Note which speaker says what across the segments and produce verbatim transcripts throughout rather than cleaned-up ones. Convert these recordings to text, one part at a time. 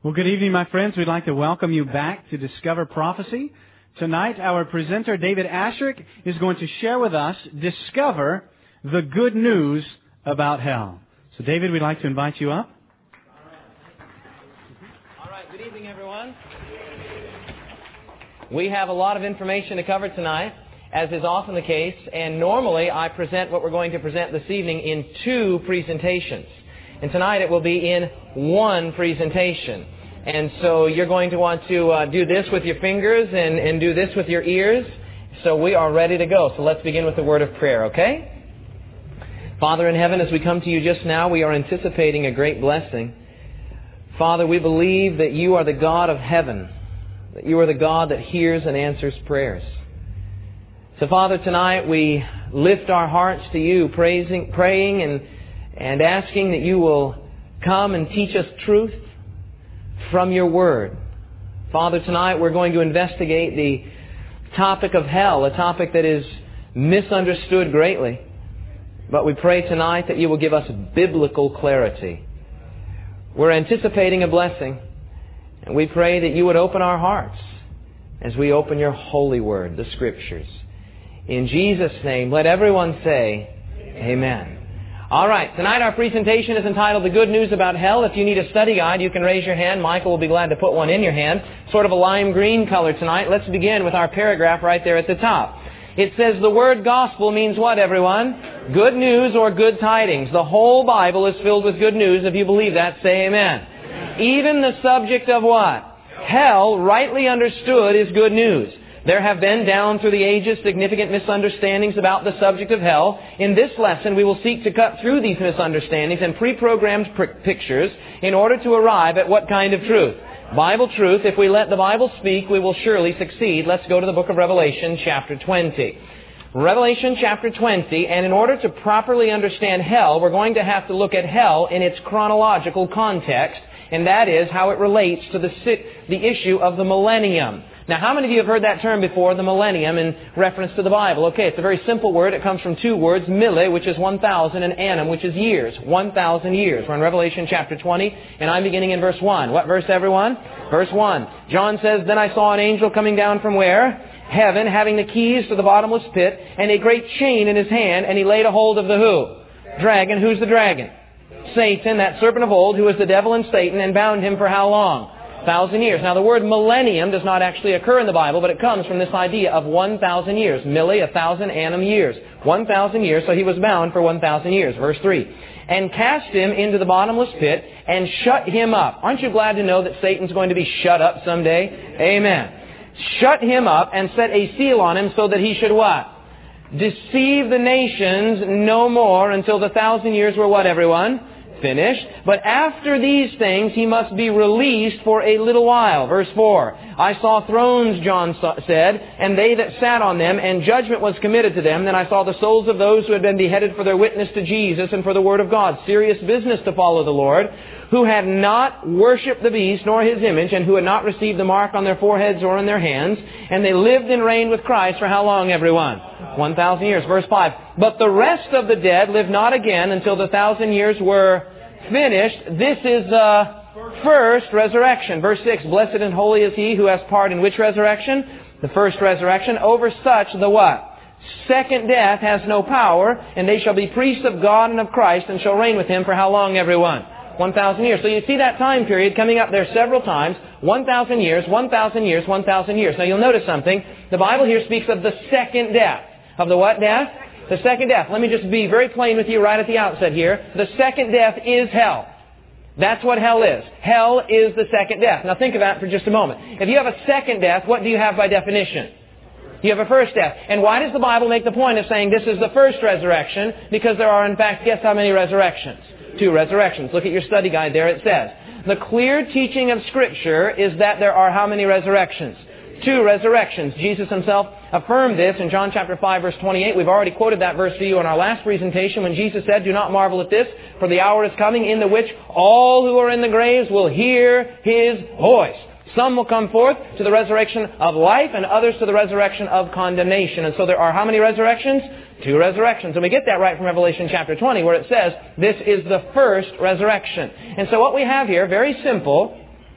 Speaker 1: Well, good evening, my friends. We'd like to welcome you back to Discover Prophecy. Tonight, our presenter, David Asscherick, is going to share with us, Discover the Good News About Hell. So, David, we'd like to invite you up.
Speaker 2: All right. Good evening, everyone. We have a lot of information to cover tonight, as is often the case, and normally I present what we're going to present this evening in two presentations. And tonight it will be in one presentation. And so you're going to want to uh, do this with your fingers and, and do this with your ears. So we are ready to go. So let's begin with the word of prayer, okay? Father in heaven, as we come to you just now, we are anticipating a great blessing. Father, we believe that you are the God of heaven, that you are the God that hears and answers prayers. So Father, tonight we lift our hearts to you, praising, praying and and asking that you will come and teach us truth from your word. Father, tonight we're going to investigate the topic of hell, a topic that is misunderstood greatly. But we pray tonight that you will give us biblical clarity. We're anticipating a blessing, and we pray that you would open our hearts as we open your holy word, the Scriptures. In Jesus' name, let everyone say, Amen. All right, tonight our presentation is entitled The Good News About Hell. If you need a study guide, you can raise your hand. Michael will be glad to put one in your hand. Sort of a lime green color tonight. Let's begin with our paragraph right there at the top. It says the word gospel means what, everyone? Good news or good tidings. The whole Bible is filled with good news. If you believe that, say amen. Amen. Even the subject of what? Hell, rightly understood, is good news. There have been, down through the ages, significant misunderstandings about the subject of hell. In this lesson, we will seek to cut through these misunderstandings and pre-programmed pr- pictures in order to arrive at what kind of truth? Bible truth. If we let the Bible speak, we will surely succeed. Let's go to the book of Revelation, chapter twenty. Revelation, chapter twenty, and in order to properly understand hell, we're going to have to look at hell in its chronological context, and that is how it relates to the, the issue of the millennium. Now, how many of you have heard that term before, the millennium, in reference to the Bible? Okay, it's a very simple word. It comes from two words, mille, which is one thousand, and annum, which is years. one thousand years. We're in Revelation chapter twenty, and I'm beginning in verse one. What verse, everyone? Verse one. John says, Then I saw an angel coming down from where? Heaven, having the keys to the bottomless pit, and a great chain in his hand, and he laid a hold of the who? Dragon. Who's the dragon? Satan, that serpent of old, who is the devil and Satan, and bound him for how long? Thousand years. Now, the word millennium does not actually occur in the Bible, but it comes from this idea of one thousand years. Milli, a thousand, annum, years. One thousand years, so he was bound for one thousand years. Verse three. And cast him into the bottomless pit and shut him up. Aren't you glad to know that Satan's going to be shut up someday? Amen. Shut him up and set a seal on him so that he should what? Deceive the nations no more until the thousand years were what, everyone? Finished. But after these things he must be released for a little while. Verse four. I saw thrones, John said, and they that sat on them, and judgment was committed to them. Then I saw the souls of those who had been beheaded for their witness to Jesus and for the word of God. Serious business to follow the Lord. Who had not worshipped the beast nor his image, and who had not received the mark on their foreheads or in their hands. And they lived and reigned with Christ for how long, everyone? One thousand years. Verse five. But the rest of the dead lived not again until the thousand years were finished. This is the first resurrection. Verse six. Blessed and holy is he who has part in which resurrection? The first resurrection. Over such the what? Second death has no power, and they shall be priests of God and of Christ, and shall reign with him for how long, everyone? One thousand years. So you see that time period coming up there several times. One thousand years, one thousand years, one thousand years. Now you'll notice something. The Bible here speaks of the second death. Of the what death? The second death. Let me just be very plain with you right at the outset here. The second death is hell. That's what hell is. Hell is the second death. Now think about it for just a moment. If you have a second death, what do you have by definition? You have a first death. And why does the Bible make the point of saying this is the first resurrection? Because there are, in fact, guess how many resurrections? Two resurrections. Look at your study guide there. It says, the clear teaching of Scripture is that there are how many resurrections? Two resurrections. Jesus himself affirmed this in John chapter five, verse twenty-eight. We've already quoted that verse for you in our last presentation when Jesus said, Do not marvel at this, for the hour is coming in the which all who are in the graves will hear His voice. Some will come forth to the resurrection of life, and others to the resurrection of condemnation. And so there are how many resurrections? Two resurrections. And we get that right from Revelation chapter twenty, where it says, this is the first resurrection. And so what we have here, very simple,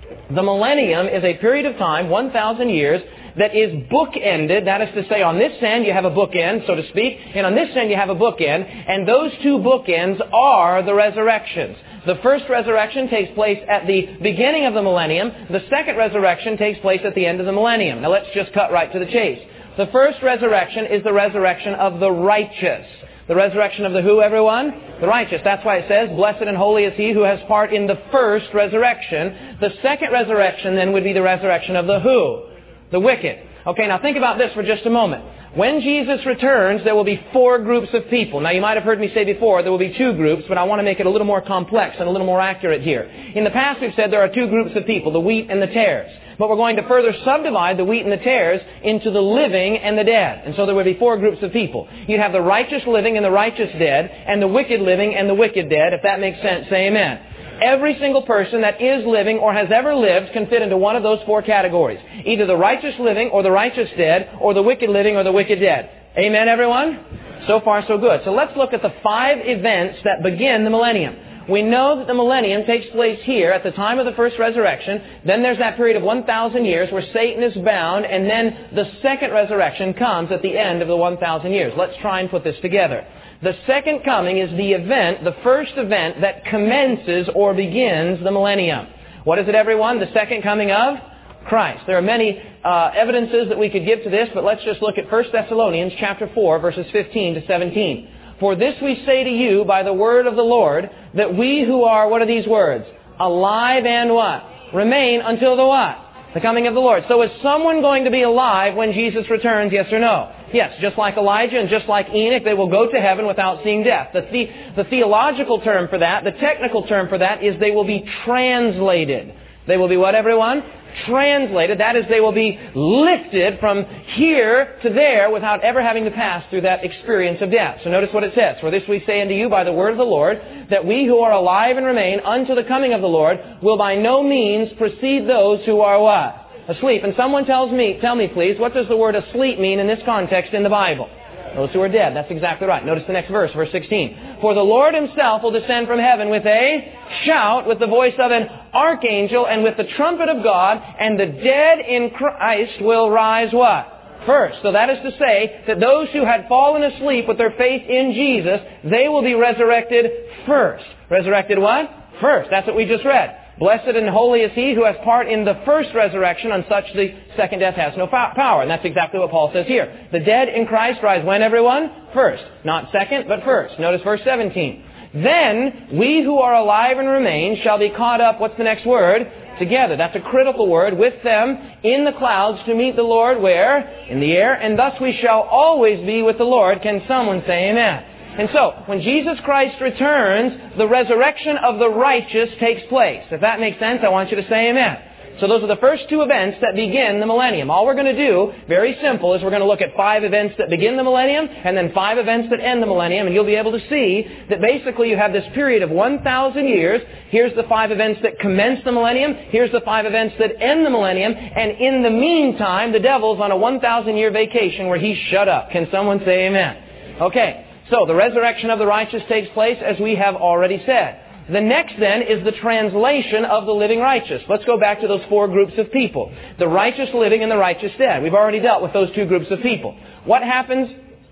Speaker 2: The millennium is a period of time, one thousand years, that is bookended. That is to say, on this end you have a bookend, so to speak, and on this end you have a bookend, and those two bookends are the resurrections. The first resurrection takes place at the beginning of the millennium. The second resurrection takes place at the end of the millennium. Now let's just cut right to the chase. The first resurrection is the resurrection of the righteous. The resurrection of the who, everyone? The righteous. That's why it says, blessed and holy is he who has part in the first resurrection. The second resurrection then would be the resurrection of the who? The wicked. Okay, now think about this for just a moment. When Jesus returns, there will be four groups of people. Now, you might have heard me say before there will be two groups, but I want to make it a little more complex and a little more accurate here. In the past, we've said there are two groups of people, the wheat and the tares. But we're going to further subdivide the wheat and the tares into the living and the dead. And so there will be four groups of people. You'd have the righteous living and the righteous dead, and the wicked living and the wicked dead. If that makes sense, say amen. Every single person that is living or has ever lived can fit into one of those four categories. Either the righteous living or the righteous dead, or the wicked living or the wicked dead. Amen, everyone? So far, so good. So let's look at the five events that begin the millennium. We know that the millennium takes place here at the time of the first resurrection. Then there's that period of one thousand years where Satan is bound, and then the second resurrection comes at the end of the one thousand years. Let's try and put this together. The second coming is the event, the first event that commences or begins the millennium. What is it, everyone? The second coming of Christ. There are many uh, evidences that we could give to this, but let's just look at First Thessalonians chapter four, verses fifteen to seventeen. For this we say to you by the word of the Lord, that we who are, what are these words? Alive and what? Remain until the what? The coming of the Lord. So is someone going to be alive when Jesus returns, yes or no? Yes, just like Elijah and just like Enoch, they will go to heaven without seeing death. The, the, the theological term for that, the technical term for that, is they will be translated. They will be what, everyone? Translated. That is, they will be lifted from here to there without ever having to pass through that experience of death. So notice what it says. For this we say unto you by the word of the Lord, that we who are alive and remain unto the coming of the Lord will by no means precede those who are what? Asleep. And someone tells me, tell me please, what does the word asleep mean in this context in the Bible? Those who are dead. That's exactly right. Notice the next verse, verse sixteen. For the Lord himself will descend from heaven with a shout, with the voice of an archangel, and with the trumpet of God, and the dead in Christ will rise what? First. So that is to say that those who had fallen asleep with their faith in Jesus, they will be resurrected first. Resurrected what? First. That's what we just read. Blessed and holy is he who has part in the first resurrection, on such the second death has no power. And that's exactly what Paul says here. The dead in Christ rise when, everyone? First. Not second, but first. Notice verse seventeen. Then we who are alive and remain shall be caught up, what's the next word? Together. That's a critical word. With them in the clouds to meet the Lord where? In the air. And thus we shall always be with the Lord. Can someone say amen? And so, when Jesus Christ returns, the resurrection of the righteous takes place. If that makes sense, I want you to say amen. So those are the first two events that begin the millennium. All we're going to do, very simple, is we're going to look at five events that begin the millennium and then five events that end the millennium. And you'll be able to see that basically you have this period of one thousand years. Here's the five events that commence the millennium. Here's the five events that end the millennium. And in the meantime, the devil's on a one thousand year vacation where he's shut up. Can someone say amen? Okay. So, the resurrection of the righteous takes place, as we have already said. The next, then, is the translation of the living righteous. Let's go back to those four groups of people. The righteous living and the righteous dead. We've already dealt with those two groups of people. What happens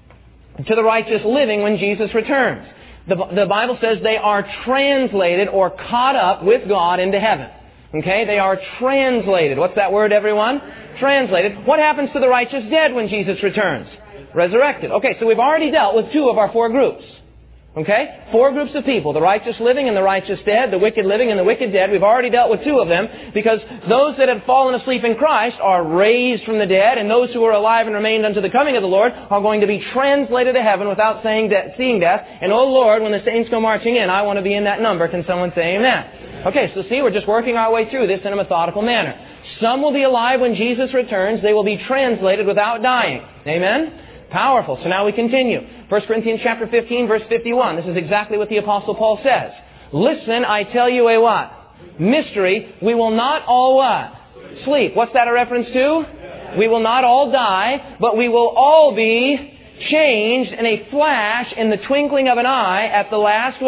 Speaker 2: to the righteous living when Jesus returns? The, the Bible says they are translated or caught up with God into heaven. Okay? They are translated. What's that word, everyone? Translated. What happens to the righteous dead when Jesus returns? Resurrected. Okay, so we've already dealt with two of our four groups. Okay? Four groups of people. The righteous living and the righteous dead. The wicked living and the wicked dead. We've already dealt with two of them because those that have fallen asleep in Christ are raised from the dead, and those who are alive and remained unto the coming of the Lord are going to be translated to heaven without saying de- seeing death. And oh Lord, when the saints go marching in, I want to be in that number. Can someone say amen? Okay, so see, we're just working our way through this in a methodical manner. Some will be alive when Jesus returns. They will be translated without dying. Amen? Powerful. So now we continue. First Corinthians chapter fifteen, verse fifty-one. This is exactly what the Apostle Paul says. Listen, I tell you a what? Mystery. We will not all what? Sleep. What's that a reference to? We will not all die, but we will all be changed in a flash, in the twinkling of an eye, at the last what?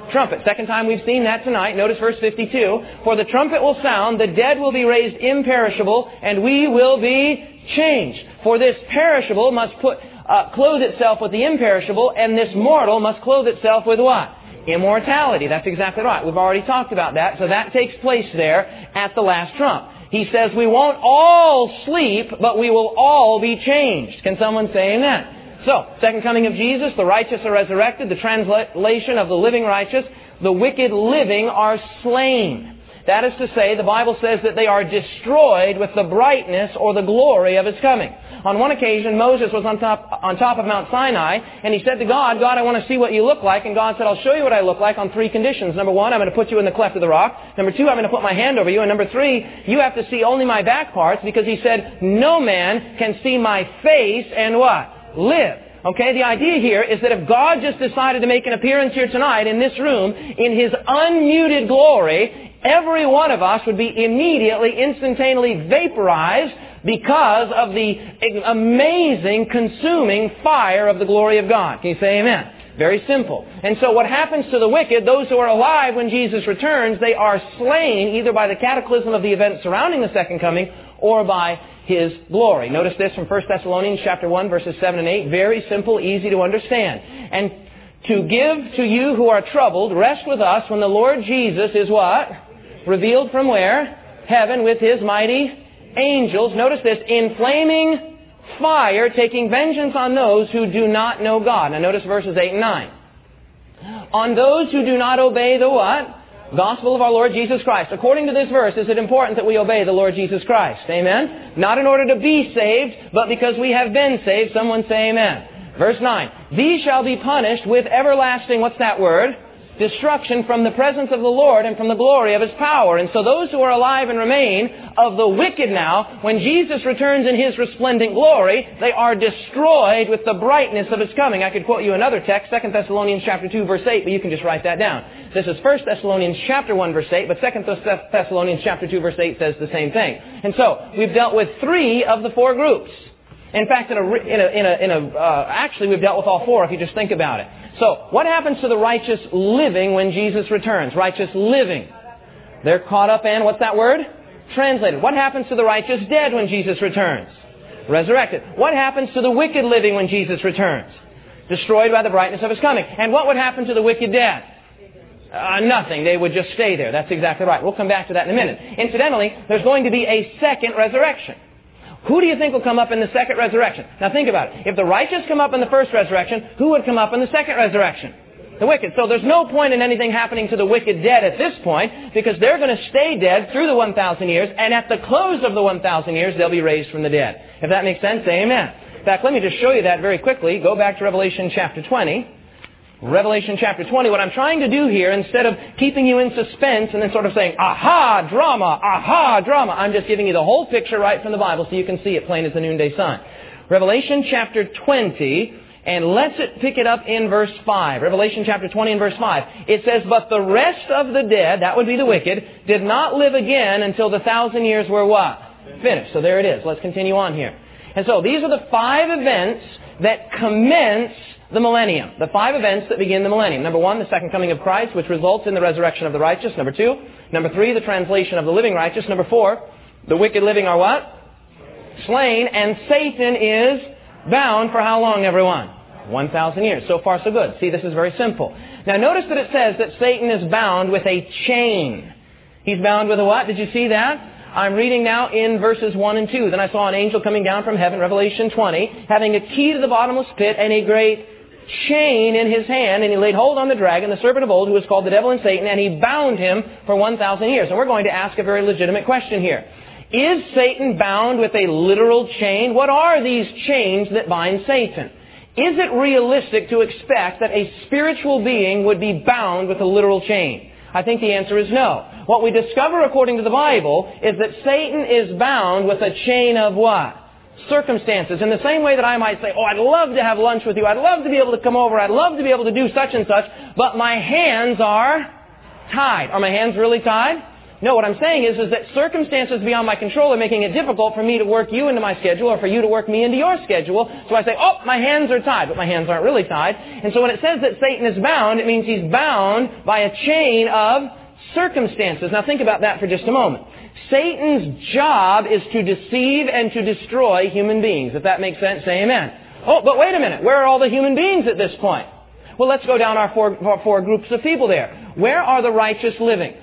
Speaker 2: trumpet. Second time we've seen that tonight. Notice verse fifty-two. For the trumpet will sound, the dead will be raised imperishable, and we will be changed. For this perishable must put uh, clothe itself with the imperishable, and this mortal must clothe itself with what? Immortality. That's exactly right. We've already talked about that. So that takes place there at the last trump. He says we won't all sleep, but we will all be changed. Can someone say amen? So, second coming of Jesus, the righteous are resurrected, the translation of the living righteous, the wicked living are slain. That is to say, the Bible says that they are destroyed with the brightness or the glory of His coming. On one occasion, Moses was on top, on top of Mount Sinai, and he said to God, God, I want to see what you look like. And God said, I'll show you what I look like on three conditions. Number one, I'm going to put you in the cleft of the rock. Number two, I'm going to put my hand over you. And number three, you have to see only my back parts, because He said, no man can see my face and what? Live. Okay, the idea here is that if God just decided to make an appearance here tonight in this room in His unmuted glory, every one of us would be immediately, instantaneously vaporized because of the amazing, consuming fire of the glory of God. Can you say amen? Very simple. And so what happens to the wicked, those who are alive when Jesus returns, they are slain either by the cataclysm of the events surrounding the second coming or by His glory. Notice this from First Thessalonians chapter one, verses seven and eight. Very simple, easy to understand. And to give to you who are troubled, rest with us when the Lord Jesus is what? Revealed from where? Heaven with His mighty angels. Notice this, in flaming fire, taking vengeance on those who do not know God. Now notice verses eight and nine. On those who do not obey the what? Gospel of our Lord Jesus Christ. According to this verse, is it important that we obey the Lord Jesus Christ? Amen? Not in order to be saved, but because we have been saved. Someone say amen. Verse nine. These shall be punished with everlasting, what's that word? Destruction from the presence of the Lord and from the glory of His power. And so those who are alive and remain of the wicked now, when Jesus returns in His resplendent glory, they are destroyed with the brightness of His coming. I could quote you another text, Second Thessalonians chapter two, verse eight, but you can just write that down. This is First Thessalonians chapter one, verse eight, but Second Thessalonians chapter two, verse eight says the same thing. And so, we've dealt with three of the four groups. In fact, in a, in a, in a, in a uh, actually we've dealt with all four if you just think about it. So, what happens to the righteous living when Jesus returns? Righteous living. They're caught up in, what's that word? Translated. What happens to the righteous dead when Jesus returns? Resurrected. What happens to the wicked living when Jesus returns? Destroyed by the brightness of His coming. And what would happen to the wicked dead? Uh, nothing. They would just stay there. That's exactly right. We'll come back to that in a minute. Incidentally, there's going to be a second resurrection. Who do you think will come up in the second resurrection? Now think about it. If the righteous come up in the first resurrection, who would come up in the second resurrection? The wicked. So there's no point in anything happening to the wicked dead at this point, because they're going to stay dead through the one thousand years, and at the close of the one thousand years, they'll be raised from the dead. If that makes sense, say amen. In fact, let me just show you that very quickly. Go back to Revelation chapter twenty. Revelation chapter twenty. What I'm trying to do here, instead of keeping you in suspense and then sort of saying, aha, drama, aha, drama, I'm just giving you the whole picture right from the Bible so you can see it plain as the noonday sun. Revelation chapter twenty, and let's pick it up in verse five. Revelation chapter twenty and verse five. It says, but the rest of the dead, that would be the wicked, did not live again until the thousand years were what? Finished. So there it is. Let's continue on here. And so these are the five events that commence the millennium. The five events that begin the millennium. Number one, the second coming of Christ, which results in the resurrection of the righteous. Number two. Number three, the translation of the living righteous. Number four, the wicked living are what? Slain. And Satan is bound for how long, everyone? one thousand years. So far, so good. See, this is very simple. Now, notice that it says that Satan is bound with a chain. He's bound with a what? Did you see that? I'm reading now in verses one and two. Then I saw an angel coming down from heaven, Revelation twenty, having a key to the bottomless pit and a great chain in his hand, and he laid hold on the dragon, the serpent of old, who is called the devil and Satan, and he bound him for one thousand years. And we're going to ask a very legitimate question here. Is Satan bound with a literal chain? What are these chains that bind Satan? Is it realistic to expect that a spiritual being would be bound with a literal chain? I think the answer is no. What we discover according to the Bible is that Satan is bound with a chain of what? Circumstances. In the same way that I might say, oh, I'd love to have lunch with you. I'd love to be able to come over. I'd love to be able to do such and such. But my hands are tied. Are my hands really tied? No, what I'm saying is, is that circumstances beyond my control are making it difficult for me to work you into my schedule or for you to work me into your schedule. So I say, oh, my hands are tied, but my hands aren't really tied. And so when it says that Satan is bound, it means he's bound by a chain of circumstances. Now think about that for just a moment. Satan's job is to deceive and to destroy human beings. If that makes sense, say amen. Oh, but wait a minute. Where are all the human beings at this point? Well, let's go down our four, our four groups of people there. Where are the righteous living?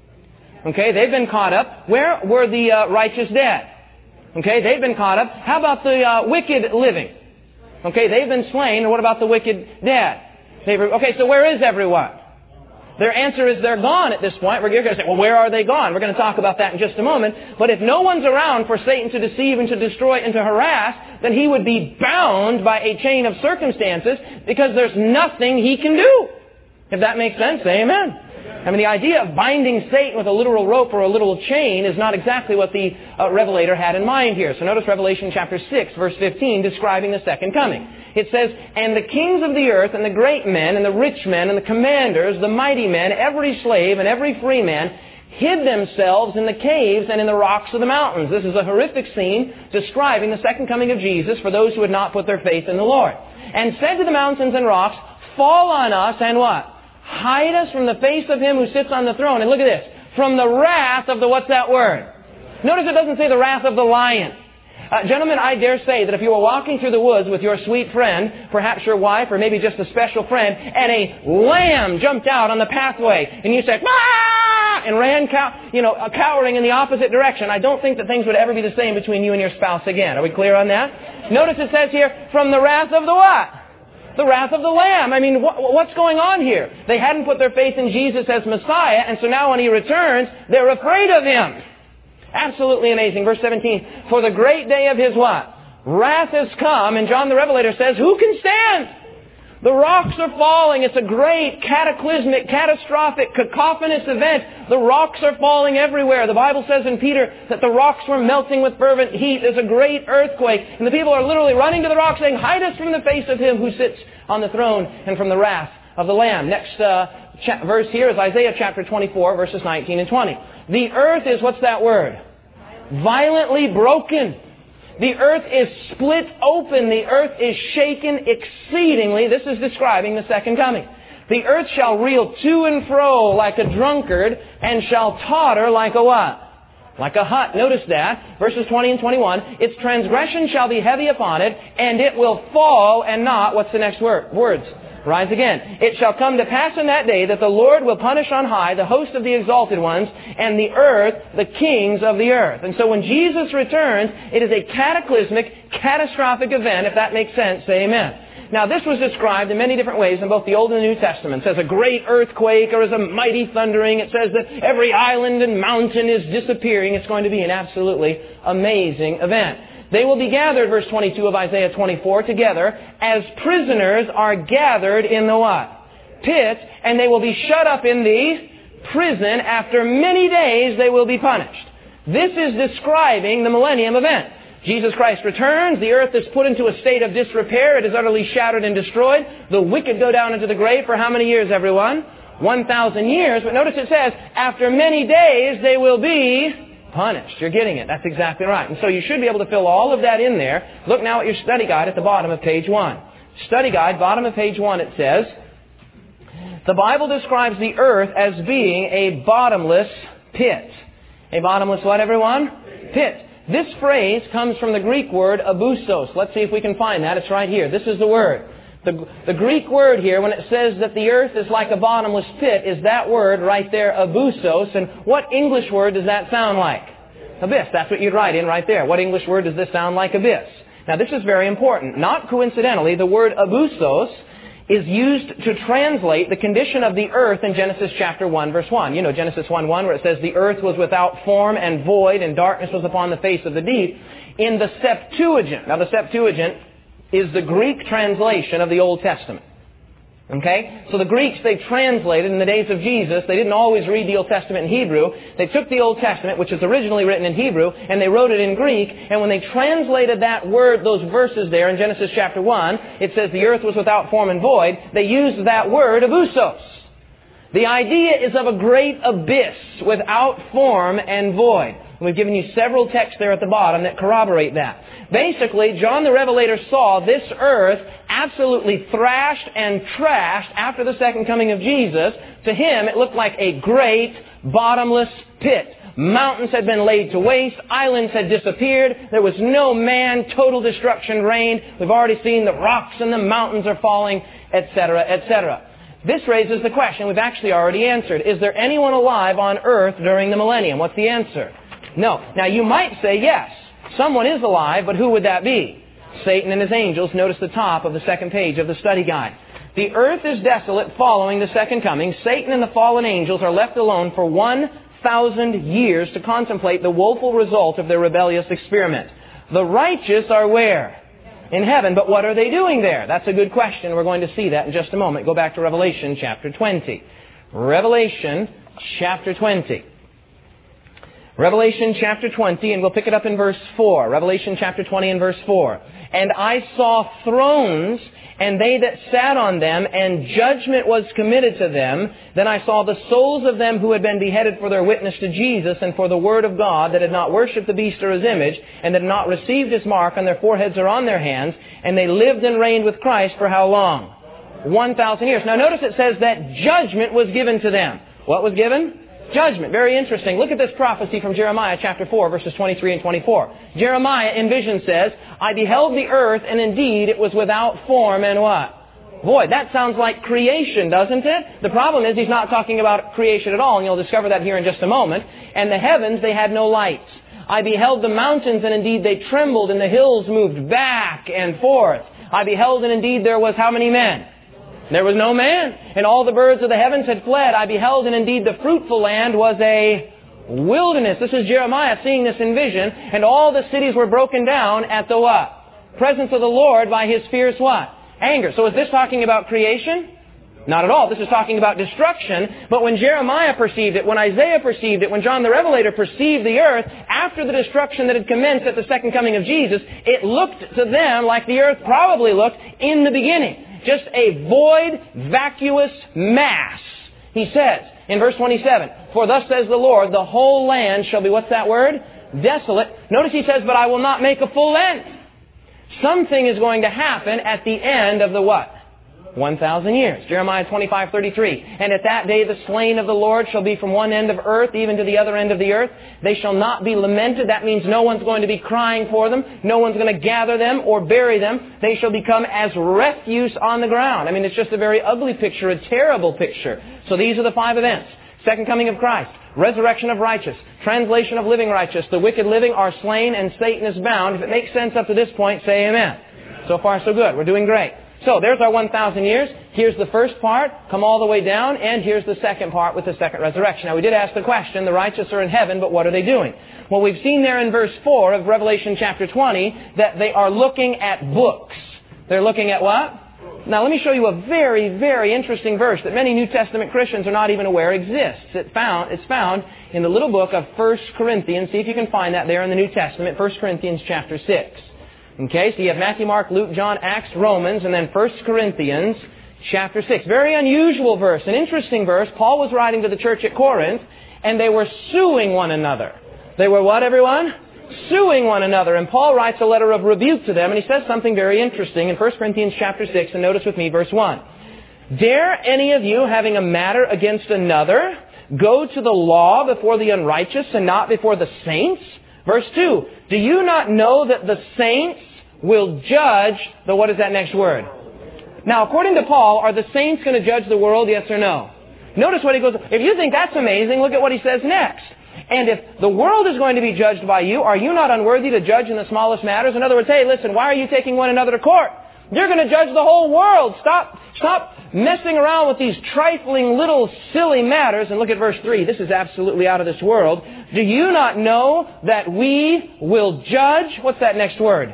Speaker 2: Okay, they've been caught up. Where were the uh, righteous dead? Okay, they've been caught up. How about the uh, wicked living? Okay, they've been slain. And what about the wicked dead? They've, okay, so where is everyone? Their answer is they're gone at this point. We're going to say, well, where are they gone? We're going to talk about that in just a moment. But if no one's around for Satan to deceive and to destroy and to harass, then he would be bound by a chain of circumstances because there's nothing he can do. If that makes sense, say amen. I mean, the idea of binding Satan with a literal rope or a literal chain is not exactly what the uh, Revelator had in mind here. So notice Revelation chapter six, verse fifteen, describing the second coming. It says, and the kings of the earth, and the great men, and the rich men, and the commanders, the mighty men, every slave, and every free man, hid themselves in the caves and in the rocks of the mountains. This is a horrific scene describing the second coming of Jesus for those who had not put their faith in the Lord. And said to the mountains and rocks, fall on us, and what? Hide us from the face of Him who sits on the throne. And look at this. From the wrath of the, what's that word? Notice it doesn't say the wrath of the lion. Uh, gentlemen, I dare say that if you were walking through the woods with your sweet friend, perhaps your wife, or maybe just a special friend, and a lamb jumped out on the pathway, and you said, ah! And ran, cow- you know, uh, cowering in the opposite direction, I don't think that things would ever be the same between you and your spouse again. Are we clear on that? Notice it says here, from the wrath of the what? The wrath of the Lamb. I mean, wh- what's going on here? They hadn't put their faith in Jesus as Messiah, and so now when He returns, they're afraid of Him. Absolutely amazing. Verse seventeen, for the great day of His what? Wrath has come, and John the Revelator says, who can stand? The rocks are falling. It's a great, cataclysmic, catastrophic, cacophonous event. The rocks are falling everywhere. The Bible says in Peter that the rocks were melting with fervent heat. There's a great earthquake. And the people are literally running to the rocks saying, hide us from the face of Him who sits on the throne and from the wrath of the Lamb. Next uh, cha- verse here is Isaiah chapter twenty-four, verses nineteen and twenty. The earth is, what's that word? Violently broken. The earth is split open. The earth is shaken exceedingly. This is describing the second coming. The earth shall reel to and fro like a drunkard and shall totter like a what? Like a hut. Notice that. Verses twenty and twenty-one. Its transgression shall be heavy upon it, and it will fall and not, what's the next word? Words. Rise again. It shall come to pass in that day that the Lord will punish on high the host of the exalted ones and the earth, the kings of the earth. And so when Jesus returns, it is a cataclysmic, catastrophic event. If that makes sense, say amen. Now this was described in many different ways in both the Old and the New Testaments as a great earthquake or as a mighty thundering. It says that every island and mountain is disappearing. It's going to be an absolutely amazing event. They will be gathered, verse twenty-two of Isaiah twenty-four, together as prisoners are gathered in the what? Pit, and they will be shut up in the prison. After many days they will be punished. This is describing the millennium event. Jesus Christ returns. The earth is put into a state of disrepair. It is utterly shattered and destroyed. The wicked go down into the grave for how many years, everyone? one thousand years. But notice it says, after many days they will be punished. You're getting it. That's exactly right. And so you should be able to fill all of that in there. Look now at your study guide at the bottom of page one. Study guide, bottom of page one, it says, the Bible describes the earth as being a bottomless pit. A bottomless what, everyone? Pit. This phrase comes from the Greek word abusos. Let's see if we can find that. It's right here. This is the word. The, the Greek word here, when it says that the earth is like a bottomless pit, is that word right there, abusos. And what English word does that sound like? Abyss. That's what you'd write in right there. What English word does this sound like? Abyss. Now this is very important. Not coincidentally, the word abusos is used to translate the condition of the earth in Genesis chapter one, verse one. You know, Genesis one one, where it says, the earth was without form and void, and darkness was upon the face of the deep. In the Septuagint, now the Septuagint is the Greek translation of the Old Testament. Okay? So the Greeks, they translated in the days of Jesus. They didn't always read the Old Testament in Hebrew. They took the Old Testament, which is originally written in Hebrew, and they wrote it in Greek. And when they translated that word, those verses there in Genesis chapter one, it says the earth was without form and void. They used that word, abusos. The idea is of a great abyss without form and void. And we've given you several texts there at the bottom that corroborate that. Basically, John the Revelator saw this earth absolutely thrashed and trashed after the second coming of Jesus. To him, it looked like a great bottomless pit. Mountains had been laid to waste. Islands had disappeared. There was no man. Total destruction reigned. We've already seen the rocks and the mountains are falling, et cetera, et cetera. This raises the question we've actually already answered. Is there anyone alive on earth during the millennium? What's the answer? No. Now, you might say yes. Someone is alive, but who would that be? Satan and his angels. Notice the top of the second page of the study guide. The earth is desolate following the second coming. Satan and the fallen angels are left alone for one thousand years to contemplate the woeful result of their rebellious experiment. The righteous are where? In heaven. But what are they doing there? That's a good question. We're going to see that in just a moment. Go back to Revelation chapter twenty. Revelation chapter twenty. Revelation chapter twenty, and we'll pick it up in verse four. Revelation chapter twenty and verse four. And I saw thrones, and they that sat on them, and judgment was committed to them. Then I saw the souls of them who had been beheaded for their witness to Jesus and for the word of God, that had not worshipped the beast or his image, and that had not received his mark on their foreheads or on their hands. And they lived and reigned with Christ for how long? One thousand years. Now notice it says that judgment was given to them. What was given? Judgment. Very interesting. Look at this prophecy from Jeremiah chapter four, verses twenty-three and twenty-four. Jeremiah in vision says, I beheld the earth, and indeed it was without form and what? Void. That sounds like creation, doesn't it? The problem is he's not talking about creation at all, and you'll discover that here in just a moment. And the heavens, they had no lights. I beheld the mountains, and indeed they trembled, and the hills moved back and forth. I beheld, and indeed there was how many men? There was no man, and all the birds of the heavens had fled. I beheld, and indeed the fruitful land was a wilderness. This is Jeremiah seeing this in vision, and all the cities were broken down at the what? Presence of the Lord by His fierce what? Anger. So is this talking about creation? Not at all. This is talking about destruction. But when Jeremiah perceived it, when Isaiah perceived it, when John the Revelator perceived the earth, after the destruction that had commenced at the second coming of Jesus, it looked to them like the earth probably looked in the beginning. Just a void, vacuous mass. He says in verse twenty-seven, For thus says the Lord, the whole land shall be, what's that word? Desolate. Notice he says, but I will not make a full end. Something is going to happen at the end of the what? One thousand years. Jeremiah twenty-five thirty-three. And at that day the slain of the Lord shall be from one end of earth even to the other end of the earth. They shall not be lamented. That means no one's going to be crying for them. No one's going to gather them or bury them. They shall become as refuse on the ground. I mean, it's just a very ugly picture, a terrible picture. So these are the five events. Second coming of Christ. Resurrection of righteous. Translation of living righteous. The wicked living are slain and Satan is bound. If it makes sense up to this point, say amen. So far so good. We're doing great. So there's our one thousand years. Here's the first part. Come all the way down. And here's the second part with the second resurrection. Now we did ask the question, the righteous are in heaven, but what are they doing? Well, we've seen there in verse four of Revelation chapter twenty that they are looking at books. They're looking at what? Now let me show you a very, very interesting verse that many New Testament Christians are not even aware exists. It found, it's found in the little book of First Corinthians. See if you can find that there in the New Testament, First Corinthians chapter six. Okay, so you have Matthew, Mark, Luke, John, Acts, Romans, and then First Corinthians chapter six. Very unusual verse, an interesting verse. Paul was writing to the church at Corinth, and they were suing one another. They were what, everyone? Suing one another. And Paul writes a letter of rebuke to them, and he says something very interesting in First Corinthians chapter six, and notice with me verse one. Dare any of you, having a matter against another, go to the law before the unrighteous and not before the saints? Verse two, do you not know that the saints will judge the, what is that next word? Now, according to Paul, are the saints going to judge the world, yes or no? Notice what he goes, if you think that's amazing, look at what he says next. And if the world is going to be judged by you, are you not unworthy to judge in the smallest matters? In other words, hey, listen, why are you taking one another to court? You're going to judge the whole world. Stop, stop messing around with these trifling little silly matters. And look at verse three. This is absolutely out of this world. Do you not know that we will judge, what's that next word?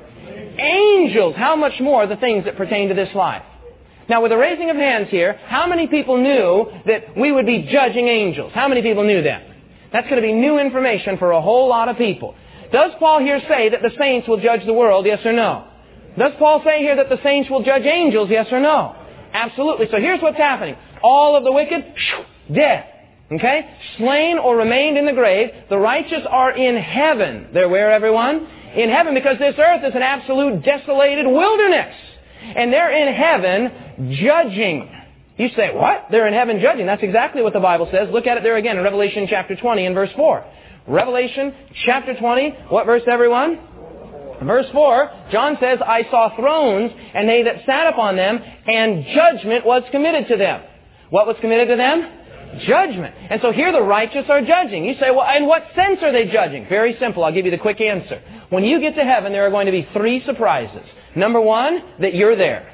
Speaker 2: Angels. How much more the things that pertain to this life? Now, with the raising of hands here, how many people knew that we would be judging angels? How many people knew that? That's going to be new information for a whole lot of people. Does Paul here say that the saints will judge the world, yes or no? Does Paul say here that the saints will judge angels, yes or no? Absolutely. So here's what's happening. All of the wicked, dead. Okay? Slain or remained in the grave. The righteous are in heaven. They're where, everyone? In heaven, because this earth is an absolute desolated wilderness. And they're in heaven judging. You say, what? They're in heaven judging. That's exactly what the Bible says. Look at it there again in Revelation chapter twenty and verse four. Revelation chapter twenty. What verse, everyone? Verse four. John says, I saw thrones, and they that sat upon them, and judgment was committed to them. What was committed to them? Judgment. And so here the righteous are judging. You say, well, in what sense are they judging? Very simple. I'll give you the quick answer. When you get to heaven, there are going to be three surprises. Number one, that you're there.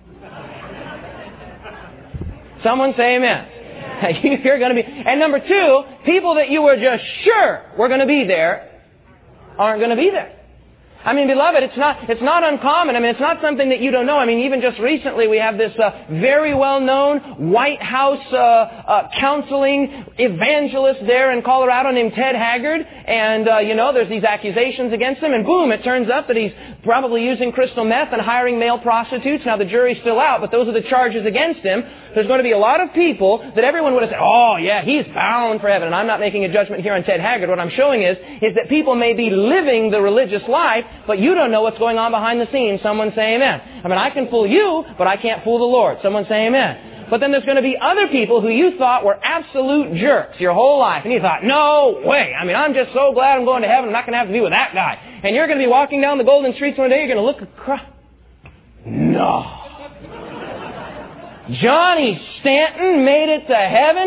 Speaker 2: Someone say amen. You're going to be. And number two, people that you were just sure were going to be there aren't going to be there. I mean, beloved, it's not, it's not uncommon. I mean, it's not something that you don't know. I mean, even just recently we have this uh, very well-known White House uh, uh, counseling evangelist there in Colorado named Ted Haggard. And, uh, you know, there's these accusations against him. And boom, it turns up that he's probably using crystal meth and hiring male prostitutes. Now, the jury's still out, but those are the charges against him. There's going to be a lot of people that everyone would have said, oh, yeah, he's bound for heaven. And I'm not making a judgment here on Ted Haggard. What I'm showing is, is that people may be living the religious life, but you don't know what's going on behind the scenes. Someone say amen. I mean, I can fool you, but I can't fool the Lord. Someone say amen. But then there's going to be other people who you thought were absolute jerks your whole life. And you thought, no way. I mean, I'm just so glad I'm going to heaven. I'm not going to have to be with that guy. And you're going to be walking down the golden streets one day. You're going to look across. No. Johnny Stanton made it to heaven.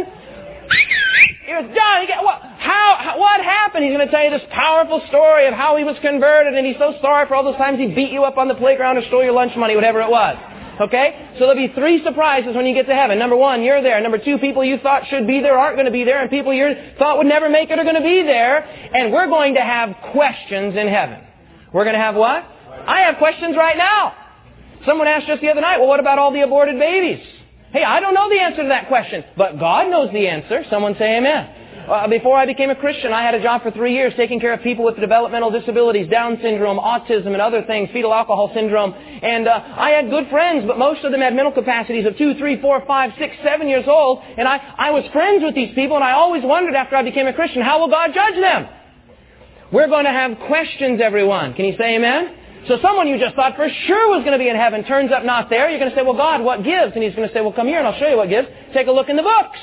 Speaker 2: He was Johnny. What, how, how, what happened? He's going to tell you this powerful story of how he was converted, and he's so sorry for all those times he beat you up on the playground or stole your lunch money, whatever it was. Okay? So there'll be three surprises when you get to heaven. Number one, you're there. Number two, people you thought should be there aren't going to be there, and people you thought would never make it are going to be there. And we're going to have questions in heaven. We're going to have what? I have questions right now. Someone asked just the other night, well, what about all the aborted babies? Hey, I don't know the answer to that question, but God knows the answer. Someone say amen. Uh, before I became a Christian, I had a job for three years taking care of people with developmental disabilities, Down syndrome, autism, and other things, fetal alcohol syndrome. And uh, I had good friends, but most of them had mental capacities of two, three, four, five, six, seven years old. And I, I was friends with these people, and I always wondered after I became a Christian, how will God judge them? We're going to have questions, everyone. Can you say amen? So someone you just thought for sure was going to be in heaven turns up not there. You're going to say, well, God, what gives? And He's going to say, well, come here and I'll show you what gives. Take a look in the books.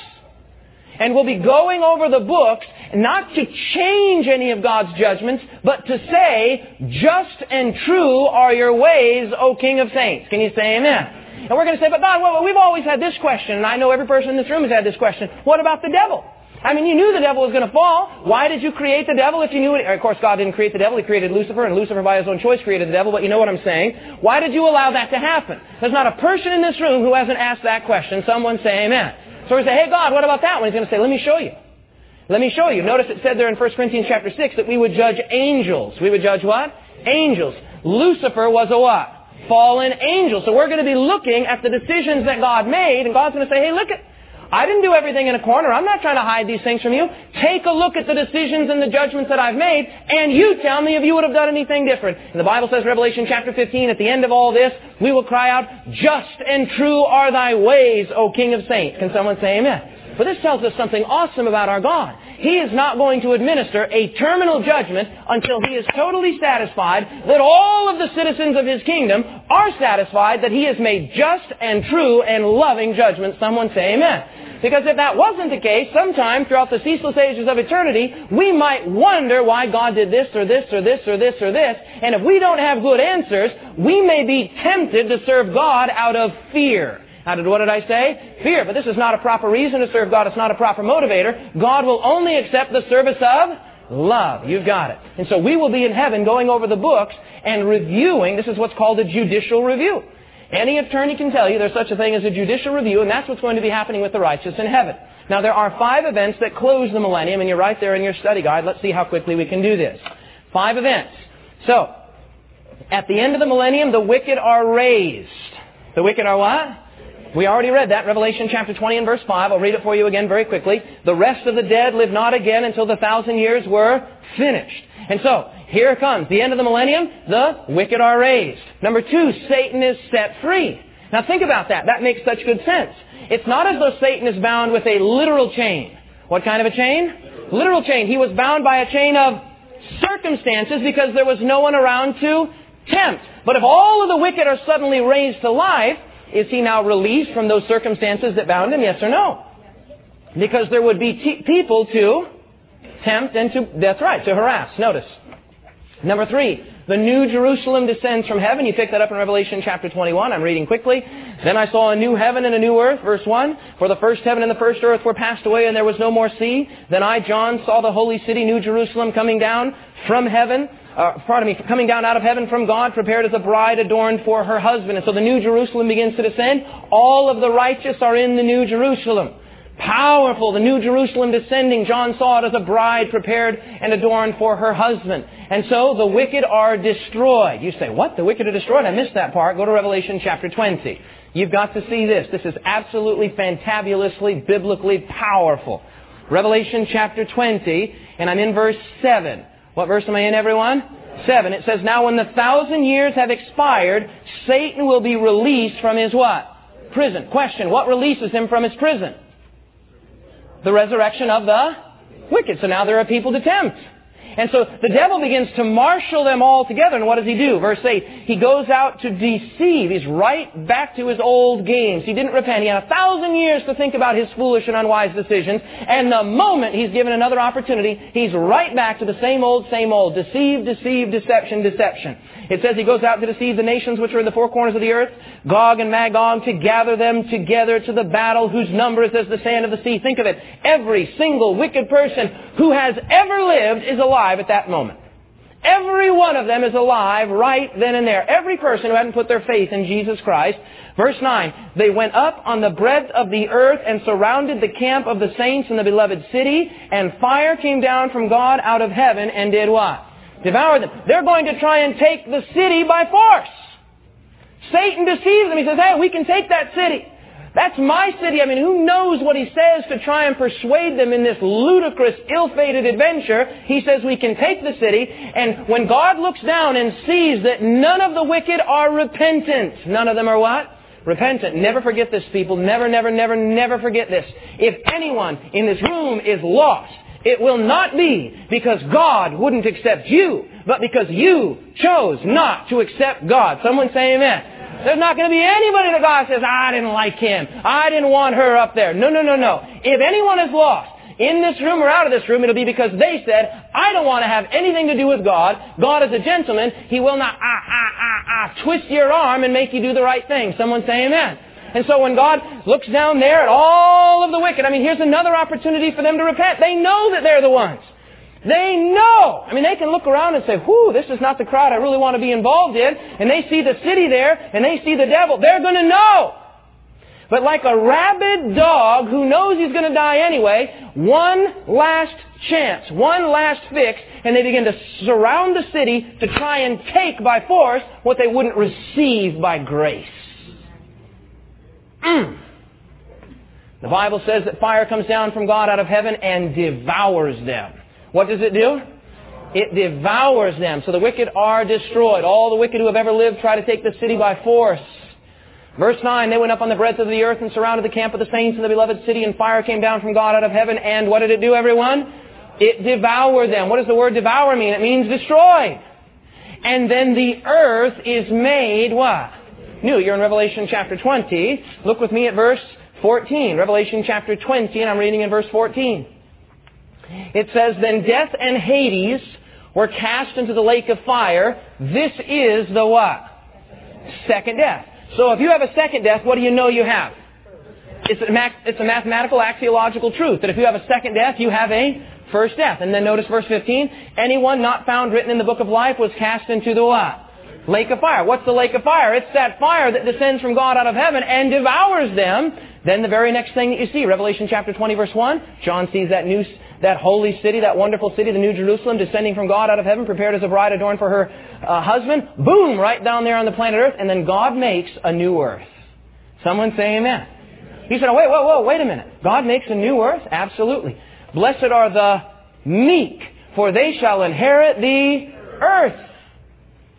Speaker 2: And we'll be going over the books, not to change any of God's judgments, but to say, just and true are your ways, O King of Saints. Can you say amen? And we're going to say, but God, well, we've always had this question, and I know every person in this room has had this question. What about the devil? I mean, you knew the devil was going to fall. Why did you create the devil if you knew it? Of course, God didn't create the devil. He created Lucifer, and Lucifer by his own choice created the devil, but you know what I'm saying. Why did you allow that to happen? There's not a person in this room who hasn't asked that question. Someone say amen. So we say, hey, God, what about that one? He's going to say, let me show you. Let me show you. Notice it said there in First Corinthians chapter six that we would judge angels. We would judge what? Angels. Lucifer was a what? Fallen angel. So we're going to be looking at the decisions that God made, and God's going to say, hey, look at I didn't do everything in a corner. I'm not trying to hide these things from you. Take a look at the decisions and the judgments that I've made, and you tell me if you would have done anything different. And the Bible says, Revelation chapter fifteen, at the end of all this, we will cry out, just and true are thy ways, O King of Saints. Can someone say amen? But this tells us something awesome about our God. He is not going to administer a terminal judgment until He is totally satisfied that all of the citizens of His kingdom are satisfied that He has made just and true and loving judgments. Someone say amen. Because if that wasn't the case, sometime throughout the ceaseless ages of eternity, we might wonder why God did this or this or this or this or this. And if we don't have good answers, we may be tempted to serve God out of fear. How did, what did I say? Fear. But this is not a proper reason to serve God. It's not a proper motivator. God will only accept the service of love. You've got it. And so we will be in heaven going over the books and reviewing. This is what's called a judicial review. Any attorney can tell you there's such a thing as a judicial review, and that's what's going to be happening with the righteous in heaven. Now, there are five events that close the millennium, and you're right there in your study guide. Let's see how quickly we can do this. Five events. So, at the end of the millennium, the wicked are raised. The wicked are what? We already read that, Revelation chapter twenty and verse five. I'll read it for you again very quickly. The rest of the dead live not again until the thousand years were finished. And so, here it comes. The end of the millennium, the wicked are raised. Number two, Satan is set free. Now think about that. That makes such good sense. It's not as though Satan is bound with a literal chain. What kind of a chain? Literal chain. He was bound by a chain of circumstances because there was no one around to tempt. But if all of the wicked are suddenly raised to life, is he now released from those circumstances that bound him? Yes or no? Because there would be t- people to tempt and to, that's right, to harass. Notice. Number three, the New Jerusalem descends from heaven. You pick that up in Revelation chapter twenty-one. I'm reading quickly. Then I saw a new heaven and a new earth. Verse one, for the first heaven and the first earth were passed away and there was no more sea. Then I, John, saw the holy city, New Jerusalem, coming down from heaven. Uh, pardon me, coming down out of heaven from God, prepared as a bride adorned for her husband. And so the New Jerusalem begins to descend. All of the righteous are in the New Jerusalem. Powerful, the New Jerusalem descending. John saw it as a bride prepared and adorned for her husband. And so the wicked are destroyed. You say, what? The wicked are destroyed? I missed that part. Go to Revelation chapter twenty. You've got to see this. This is absolutely fantabulously, biblically powerful. Revelation chapter twenty, and I'm in verse seven. What verse am I in, everyone? Seven. It says, now when the thousand years have expired, Satan will be released from his what? Prison. Question, what releases him from his prison? The resurrection of the wicked. So now there are people to tempt. And so the devil begins to marshal them all together. And what does he do? Verse eight, he goes out to deceive. He's right back to his old games. He didn't repent. He had a thousand years to think about his foolish and unwise decisions. And the moment he's given another opportunity, he's right back to the same old, same old. Deceive, deceive, deception, deception. It says he goes out to deceive the nations which are in the four corners of the earth, Gog and Magog, to gather them together to the battle whose number is as the sand of the sea. Think of it. Every single wicked person who has ever lived is alive at that moment. Every one of them is alive right then and there. Every person who hadn't put their faith in Jesus Christ. Verse nine, they went up on the breadth of the earth and surrounded the camp of the saints in the beloved city, and fire came down from God out of heaven and did what? Devoured them. They're going to try and take the city by force. Satan deceives them. He says, hey, we can take that city. That's my city. I mean, who knows what he says to try and persuade them in this ludicrous, ill-fated adventure. He says we can take the city. And when God looks down and sees that none of the wicked are repentant. None of them are what? Repentant. Never forget this, people. Never, never, never, never forget this. If anyone in this room is lost, it will not be because God wouldn't accept you, but because you chose not to accept God. Someone say amen. There's not going to be anybody that God says, I didn't like him. I didn't want her up there. No, no, no, no. If anyone is lost, in this room or out of this room, it'll be because they said, I don't want to have anything to do with God. God is a gentleman. He will not ah, ah, ah, ah, twist your arm and make you do the right thing. Someone say amen. And so when God looks down there at all of the wicked, I mean, here's another opportunity for them to repent. They know that they're the ones. They know. I mean, they can look around and say, whew, this is not the crowd I really want to be involved in. And they see the city there, and they see the devil. They're going to know. But like a rabid dog who knows he's going to die anyway, one last chance, one last fix, and they begin to surround the city to try and take by force what they wouldn't receive by grace. Mm. The Bible says that fire comes down from God out of heaven and devours them. What does it do? It devours them. So the wicked are destroyed. All the wicked who have ever lived try to take the city by force. Verse nine, they went up on the breadth of the earth and surrounded the camp of the saints in the beloved city, and fire came down from God out of heaven. And what did it do, everyone? It devoured them. What does the word devour mean? It means destroy. And then the earth is made what? New. You're in Revelation chapter twenty. Look with me at verse fourteen. Revelation chapter twenty, and I'm reading in verse fourteen. It says, then death and Hades were cast into the lake of fire. This is the what? Second death. So if you have a second death, what do you know you have? It's a, math- it's a mathematical axiological truth that if you have a second death, you have a first death. And then notice verse fifteen. Anyone not found written in the book of life was cast into the what? Lake of fire. What's the lake of fire? It's that fire that descends from God out of heaven and devours them. Then the very next thing that you see, Revelation chapter twenty, verse one, John sees that new, that holy city, that wonderful city, the New Jerusalem, descending from God out of heaven, prepared as a bride adorned for her uh, husband. Boom! Right down there on the planet Earth. And then God makes a new earth. Someone say amen. He said, oh, wait, whoa, whoa, wait a minute. God makes a new earth? Absolutely. Blessed are the meek, for they shall inherit the earth.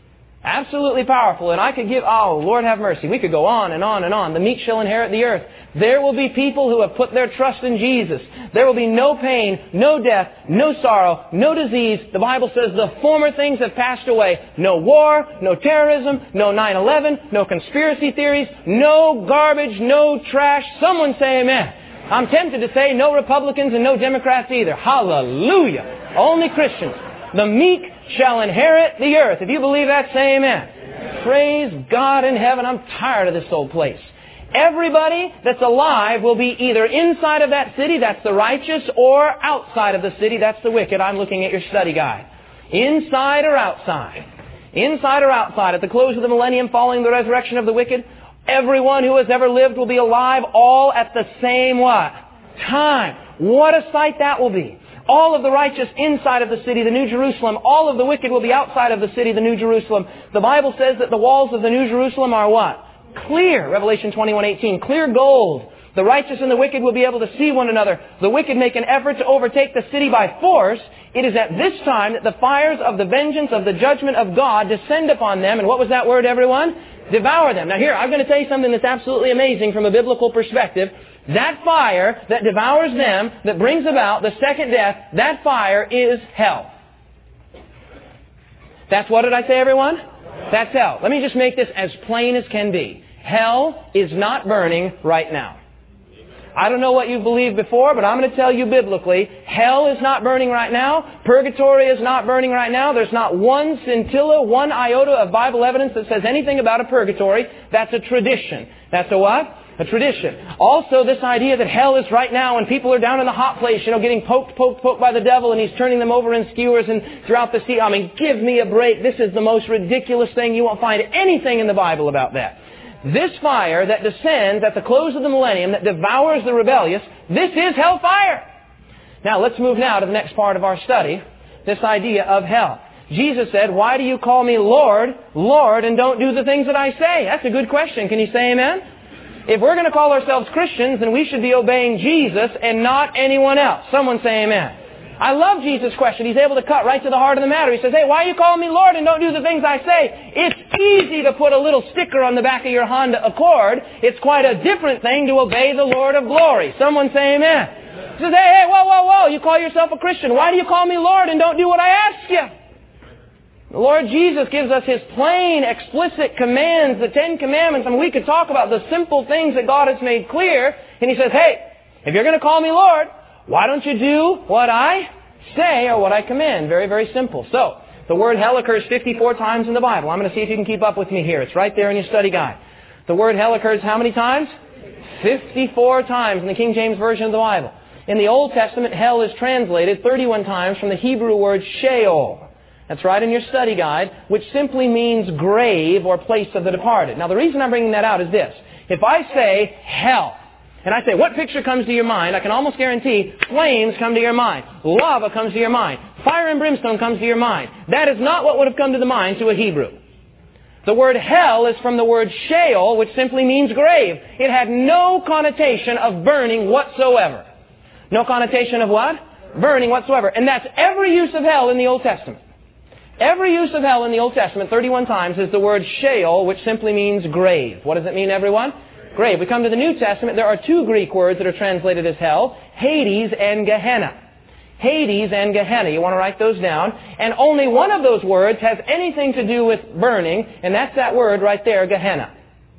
Speaker 2: Absolutely powerful. And I could give, oh, Lord have mercy. We could go on and on and on. The meek shall inherit the earth. There will be people who have put their trust in Jesus. There will be no pain, no death, no sorrow, no disease. The Bible says the former things have passed away. No war, no terrorism, no nine eleven, no conspiracy theories, no garbage, no trash. Someone say amen. I'm tempted to say no Republicans and no Democrats either. Hallelujah. Only Christians. The meek shall inherit the earth. If you believe that, say amen. Amen. Praise God in heaven. I'm tired of this old place. Everybody that's alive will be either inside of that city, that's the righteous, or outside of the city, that's the wicked. I'm looking at your study guide. Inside or outside? Inside or outside? At the close of the millennium following the resurrection of the wicked, everyone who has ever lived will be alive all at the same what? Time. What a sight that will be. All of the righteous inside of the city, the New Jerusalem. All of the wicked will be outside of the city, the New Jerusalem. The Bible says that the walls of the New Jerusalem are what? Clear. Revelation twenty-one eighteen. Clear gold. The righteous and the wicked will be able to see one another. The wicked make an effort to overtake the city by force. It is at this time that the fires of the vengeance of the judgment of God descend upon them. And what was that word, everyone? Devour them. Now here, I'm going to tell you something that's absolutely amazing from a biblical perspective. That fire that devours them, that brings about the second death, that fire is hell. That's what did I say, everyone? That's hell. Let me just make this as plain as can be. Hell is not burning right now. I don't know what you've believed before, but I'm going to tell you biblically, hell is not burning right now. Purgatory is not burning right now. There's not one scintilla, one iota of Bible evidence that says anything about a purgatory. That's a tradition. That's a what? A tradition. Also, this idea that hell is right now and people are down in the hot place, you know, getting poked, poked, poked by the devil and he's turning them over in skewers and throughout the sea. I mean, give me a break. This is the most ridiculous thing. You won't find anything in the Bible about that. This fire that descends at the close of the millennium, that devours the rebellious, this is hellfire. Now, let's move now to the next part of our study, this idea of hell. Jesus said, why do you call me Lord, Lord, and don't do the things that I say? That's a good question. Can you say amen? If we're going to call ourselves Christians, then we should be obeying Jesus and not anyone else. Someone say amen. I love Jesus' question. He's able to cut right to the heart of the matter. He says, hey, why are you calling me Lord and don't do the things I say? It's easy to put a little sticker on the back of your Honda Accord. It's quite a different thing to obey the Lord of glory. Someone say amen. He says, hey, hey, whoa, whoa, whoa, you call yourself a Christian. Why do you call me Lord and don't do what I ask you? The Lord Jesus gives us His plain, explicit commands, the Ten Commandments. I mean, we could talk about the simple things that God has made clear. And He says, hey, if you're going to call me Lord, why don't you do what I say or what I command? Very, very simple. So, the word hell occurs fifty-four times in the Bible. I'm going to see if you can keep up with me here. It's right there in your study guide. The word hell occurs how many times? fifty-four times in the King James Version of the Bible. In the Old Testament, hell is translated thirty-one times from the Hebrew word Sheol. That's right in your study guide, which simply means grave or place of the departed. Now, the reason I'm bringing that out is this. If I say hell, and I say, what picture comes to your mind? I can almost guarantee flames come to your mind. Lava comes to your mind. Fire and brimstone comes to your mind. That is not what would have come to the mind to a Hebrew. The word hell is from the word Sheol, which simply means grave. It had no connotation of burning whatsoever. No connotation of what? Burning whatsoever. And that's every use of hell in the Old Testament. Every use of hell in the Old Testament, thirty-one times, is the word Sheol, which simply means grave. What does it mean, everyone? Grave. We come to the New Testament, there are two Greek words that are translated as hell, Hades and Gehenna. Hades and Gehenna. You want to write those down. And only one of those words has anything to do with burning, and that's that word right there, Gehenna.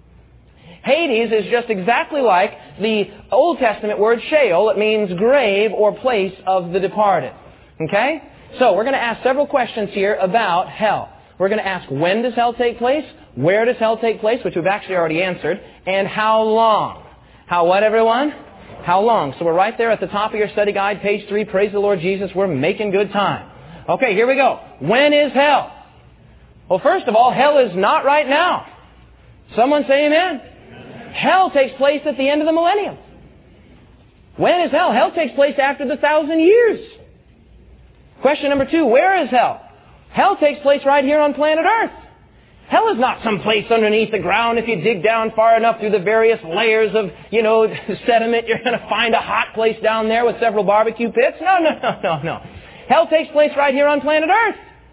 Speaker 2: Hades is just exactly like the Old Testament word Sheol. It means grave or place of the departed. Okay? So, we're going to ask several questions here about hell. We're going to ask, when does hell take place? Where does hell take place? Which we've actually already answered. And how long? How what, everyone? How long? So we're right there at the top of your study guide, page three. Praise the Lord Jesus. We're making good time. Okay, here we go. When is hell? Well, first of all, hell is not right now. Someone say amen. Amen. Hell takes place at the end of the millennium. When is hell? Hell takes place after the thousand years. Question number two, where is hell? Hell takes place right here on planet Earth. Hell is not some place underneath the ground. If you dig down far enough through the various layers of, you know, sediment, you're going to find a hot place down there with several barbecue pits. No, no, no, no, no. Hell takes place right here on planet Earth.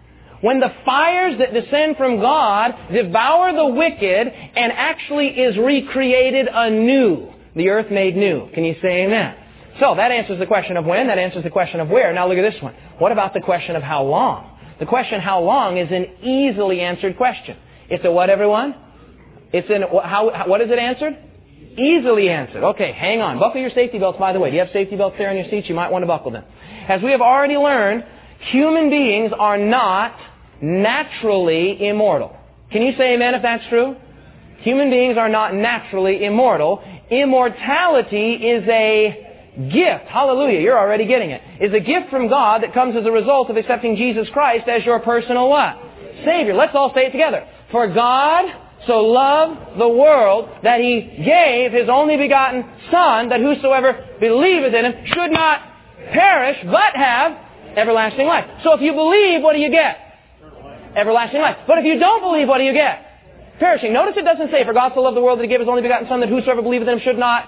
Speaker 2: when the fires that descend from God devour the wicked and actually is recreated anew. The earth made new. Can you say amen? So that answers the question of when. That answers the question of where. Now look at this one. What about the question of how long? The question how long is an easily answered question. It's a what, everyone? It's in, how, what is it answered? Easily answered. Okay, hang on. Buckle your safety belts, by the way. Do you have safety belts there in your seats? You might want to buckle them. As we have already learned, human beings are not naturally immortal. Can you say amen if that's true? Human beings are not naturally immortal. Immortality is a gift. Hallelujah. You're already getting it. Is a gift from God that comes as a result of accepting Jesus Christ as your personal what? Savior. Let's all say it together. For God so loved the world that He gave His only begotten Son, that whosoever believeth in Him should not perish, but have everlasting life. So if you believe, what do you get? Everlasting life. But if you don't believe, what do you get? Perishing. Notice it doesn't say, for God so loved the world that He gave His only begotten Son, that whosoever believeth in Him should not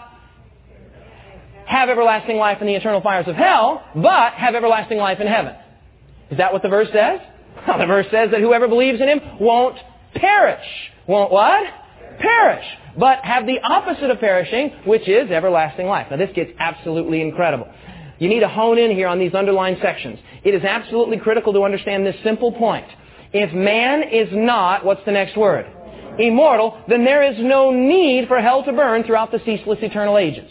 Speaker 2: have everlasting life in the eternal fires of hell, but have everlasting life in heaven. Is that what the verse says? Well, the verse says that whoever believes in Him won't perish. Won't what? Perish. But have the opposite of perishing, which is everlasting life. Now this gets absolutely incredible. You need to hone in here on these underlined sections. It is absolutely critical to understand this simple point. If man is not, what's the next word? Immortal, then there is no need for hell to burn throughout the ceaseless eternal ages.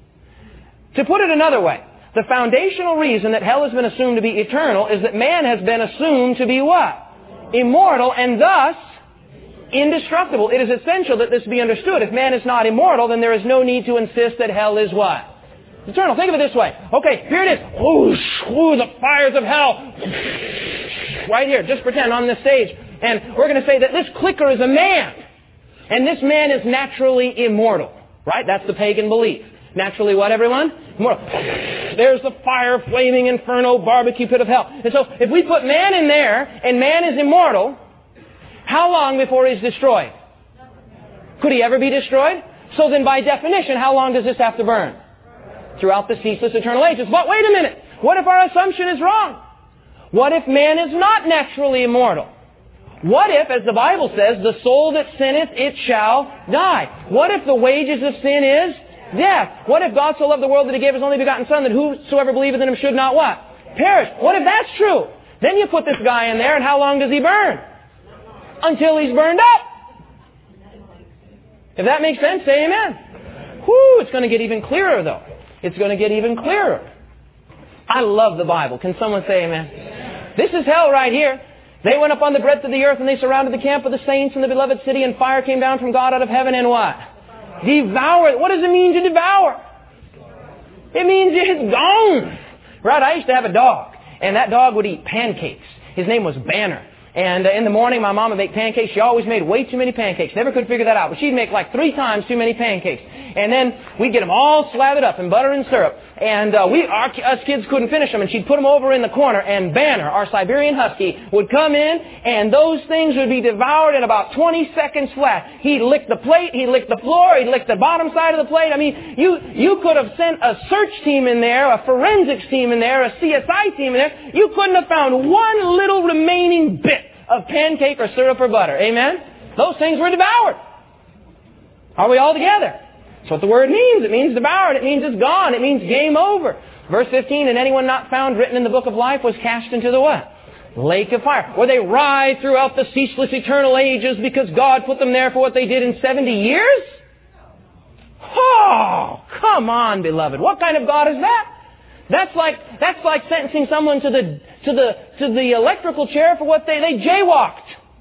Speaker 2: To put it another way, the foundational reason that hell has been assumed to be eternal is that man has been assumed to be what? Immortal, and thus indestructible. It is essential that this be understood. If man is not immortal, then there is no need to insist that hell is what? Eternal. Think of it this way. Okay, here it is. Whoosh, whoo, the fires of hell. Right here. Just pretend on this stage. And we're going to say that this clicker is a man. And this man is naturally immortal. Right? That's the pagan belief. Naturally what, everyone? Immortal. There's the fire, flaming inferno, barbecue pit of hell. And so if we put man in there, and man is immortal, how long before he's destroyed? Could he ever be destroyed? So then by definition, how long does this have to burn? Throughout the ceaseless eternal ages. But wait a minute. What if our assumption is wrong? What if man is not naturally immortal? What if, as the Bible says, the soul that sinneth, it shall die? What if the wages of sin is death? What if God so loved the world that He gave His only begotten Son, that whosoever believeth in Him should not what? Perish. What if that's true? Then you put this guy in there, and how long does he burn? Until he's burned up. If that makes sense, say amen. Whew, it's going to get even clearer though. It's going to get even clearer. I love the Bible. Can someone say amen? This is hell right here. They went up on the breadth of the earth and they surrounded the camp of the saints in the beloved city, and fire came down from God out of heaven and what? Devour. What does it mean to devour? It means it's gone. Right? I used to have a dog, and that dog would eat pancakes. His name was Banner. And uh, in the morning, my mom would make pancakes. She always made way too many pancakes. Never could figure that out. But she'd make like three times too many pancakes. And then we'd get them all slathered up in butter and syrup. And uh, we, our, us kids couldn't finish them. And she'd put them over in the corner. And Banner, our Siberian Husky, would come in. And those things would be devoured in about twenty seconds flat. He'd lick the plate. He'd lick the floor. He'd lick the bottom side of the plate. I mean, you, you could have sent a search team in there, a forensics team in there, a C S I team in there. You couldn't have found one little remaining bit of pancake or syrup or butter. Amen? Those things were devoured. Are we all together? That's what the word means. It means devoured. It means it's gone. It means game over. Verse fifteen, and anyone not found written in the book of life was cast into the what? Lake of fire. Where they writhe throughout the ceaseless eternal ages because God put them there for what they did in seventy years? Oh, come on, beloved. What kind of God is that? That's like, that's like sentencing someone to the, to the, to the electrical chair for what they, they jaywalked.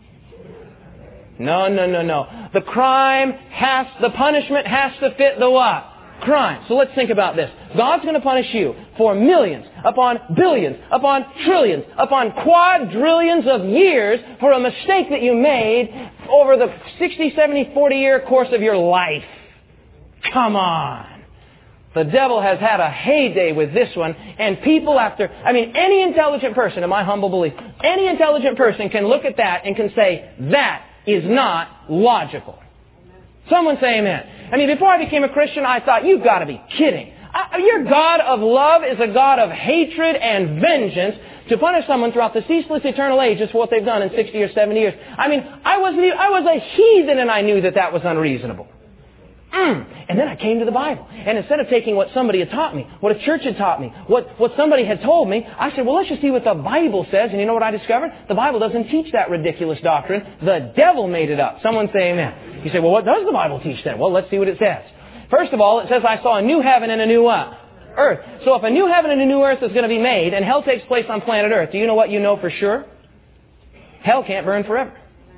Speaker 2: No, no, no, no. The crime has, the punishment has to fit the what? Crime. So let's think about this. God's going to punish you for millions, upon billions, upon trillions, upon quadrillions of years for a mistake that you made over the sixty, seventy, forty year course of your life. Come on. The devil has had a heyday with this one, and people after, I mean, any intelligent person, in my humble belief, any intelligent person can look at that and can say, that is not logical. Someone say amen. I mean, before I became a Christian, I thought, you've got to be kidding. I, your God of love is a God of hatred and vengeance to punish someone throughout the ceaseless eternal ages for what they've done in sixty or seventy years. I mean, I wasn't even, I was a heathen and I knew that that was unreasonable. Mm. And then I came to the Bible. And instead of taking what somebody had taught me, what a church had taught me, what, what somebody had told me, I said, well, let's just see what the Bible says. And you know what I discovered? The Bible doesn't teach that ridiculous doctrine. The devil made it up. Someone say amen. You say, well, what does the Bible teach then? Well, let's see what it says. First of all, it says, I saw a new heaven and a new what? Earth. So if a new heaven and a new earth is going to be made and hell takes place on planet Earth, do you know what you know for sure? Hell can't burn forever.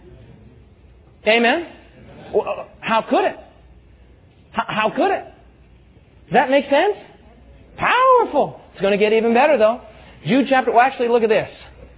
Speaker 2: Amen? Well, how could it? How could it? Does that make sense? Powerful. It's going to get even better though. Jude chapter, well actually look at this.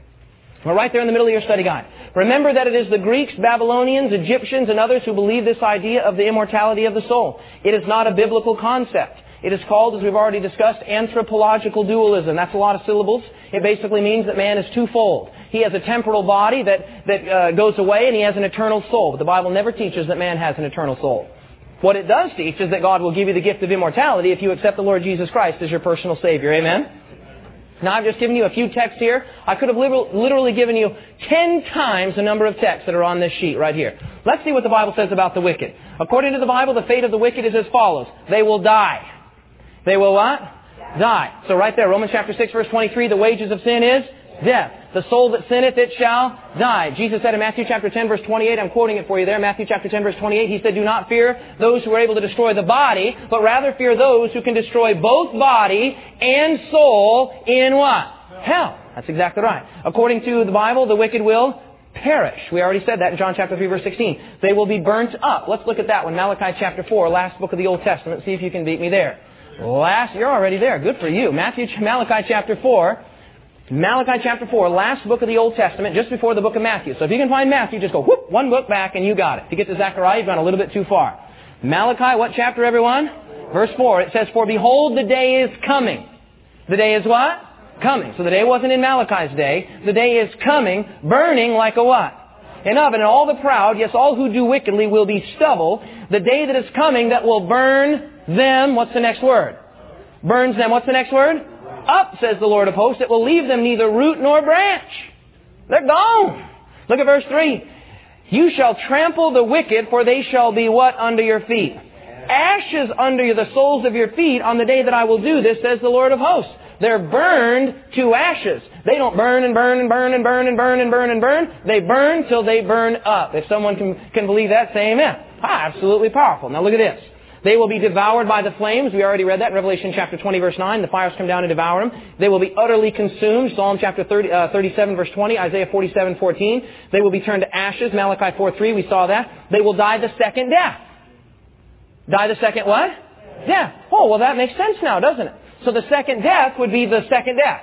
Speaker 2: We're right there in the middle of your study guide. Remember that it is the Greeks, Babylonians, Egyptians, and others who believe this idea of the immortality of the soul. It is not a biblical concept. It is called, as we've already discussed, anthropological dualism. That's a lot of syllables. It basically means that man is twofold. He has a temporal body that, that uh, goes away, and he has an eternal soul. But the Bible never teaches that man has an eternal soul. What it does teach is that God will give you the gift of immortality if you accept the Lord Jesus Christ as your personal Savior. Amen? Now, I've just given you a few texts here. I could have literally given you ten times the number of texts that are on this sheet right here. Let's see what the Bible says about the wicked. According to the Bible, the fate of the wicked is as follows. They will die. They will what? Die. So right there, Romans chapter six, verse twenty-three, the wages of sin is death. The soul that sinneth, it shall die. Jesus said in Matthew chapter ten, verse twenty-eight, I'm quoting it for you there, Matthew chapter ten, verse twenty-eight, He said, do not fear those who are able to destroy the body, but rather fear those who can destroy both body and soul in what? Hell. That's exactly right. According to the Bible, the wicked will perish. We already said that in John chapter three, verse sixteen. They will be burnt up. Let's look at that one. Malachi chapter four, last book of the Old Testament. See if you can beat me there. Last, you're already there. Good for you. Matthew, Malachi chapter four. Malachi chapter four, last book of the Old Testament, just before the book of Matthew. So if you can find Matthew, just go whoop, one book back and you got it. If you get to Zechariah, you've gone a little bit too far. Malachi, what chapter, everyone? Verse four, it says, for behold, the day is coming. The day is what? Coming. So the day wasn't in Malachi's day. The day is coming, burning like a what? An oven. And all the proud, yes, all who do wickedly will be stubble. The day that is coming that will burn them, what's the next word? Burns them, what's the next word? Up, says the Lord of hosts. It will leave them neither root nor branch. They're gone. Look at verse three. You shall trample the wicked, for they shall be what under your feet? Ashes under the soles of your feet on the day that I will do this, says the Lord of hosts. They're burned to ashes. They don't burn and burn and burn and burn and burn and burn and burn. They burn till they burn up. If someone can, can believe that, say amen. Ah, absolutely powerful. Now look at this. They will be devoured by the flames. We already read that in Revelation chapter twenty, verse nine. The fires come down and devour them. They will be utterly consumed. Psalm chapter thirty, uh, thirty-seven, verse twenty. Isaiah forty-seven, fourteen. They will be turned to ashes. Malachi four, three. We saw that. They will die the second death. Die the second what? Death. Oh, well that makes sense now, doesn't it? So the second death would be the second death.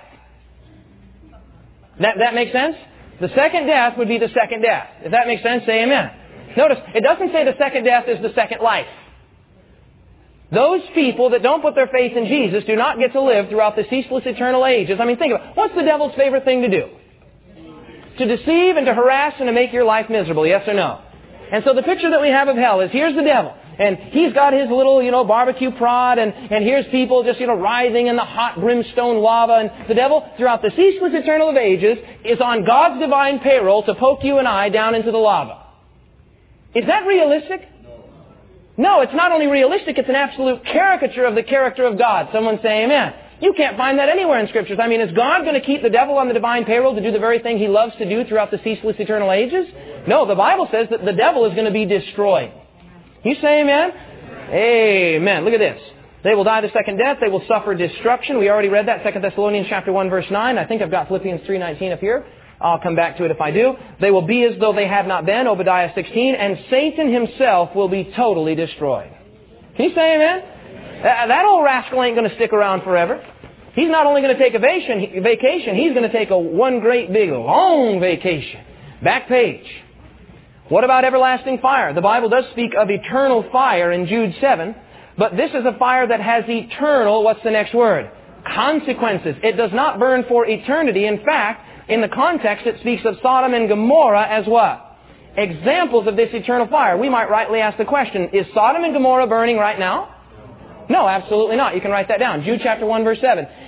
Speaker 2: That, that makes sense? The second death would be the second death. If that makes sense, say amen. Notice, it doesn't say the second death is the second life. Those people that don't put their faith in Jesus do not get to live throughout the ceaseless eternal ages. I mean, think about it. What's the devil's favorite thing to do? To deceive and to harass and to make your life miserable, yes or no? And so the picture that we have of hell is here's the devil. And he's got his little, you know, barbecue prod, and, and here's people just, you know, writhing in the hot brimstone lava. And the devil, throughout the ceaseless eternal of ages, is on God's divine payroll to poke you and I down into the lava. Is that realistic? No, it's not only realistic, it's an absolute caricature of the character of God. Someone say amen. You can't find that anywhere in Scriptures. I mean, is God going to keep the devil on the divine payroll to do the very thing he loves to do throughout the ceaseless eternal ages? No, the Bible says that the devil is going to be destroyed. You say amen? Amen. Look at this. They will die the second death. They will suffer destruction. We already read that, Second Thessalonians chapter one, verse nine. I think I've got Philippians three nineteen up here. I'll come back to it if I do. They will be as though they had not been, Obadiah sixteen, and Satan himself will be totally destroyed. Can you say amen? That old rascal ain't going to stick around forever. He's not only going to take a vacation, he's going to take a one great big long vacation. Back page. What about everlasting fire? The Bible does speak of eternal fire in Jude seven, but this is a fire that has eternal, what's the next word? Consequences. It does not burn for eternity. In fact, in the context, it speaks of Sodom and Gomorrah as what? Examples of this eternal fire. We might rightly ask the question, is Sodom and Gomorrah burning right now? No, absolutely not. You can write that down. Jude chapter one, verse seven.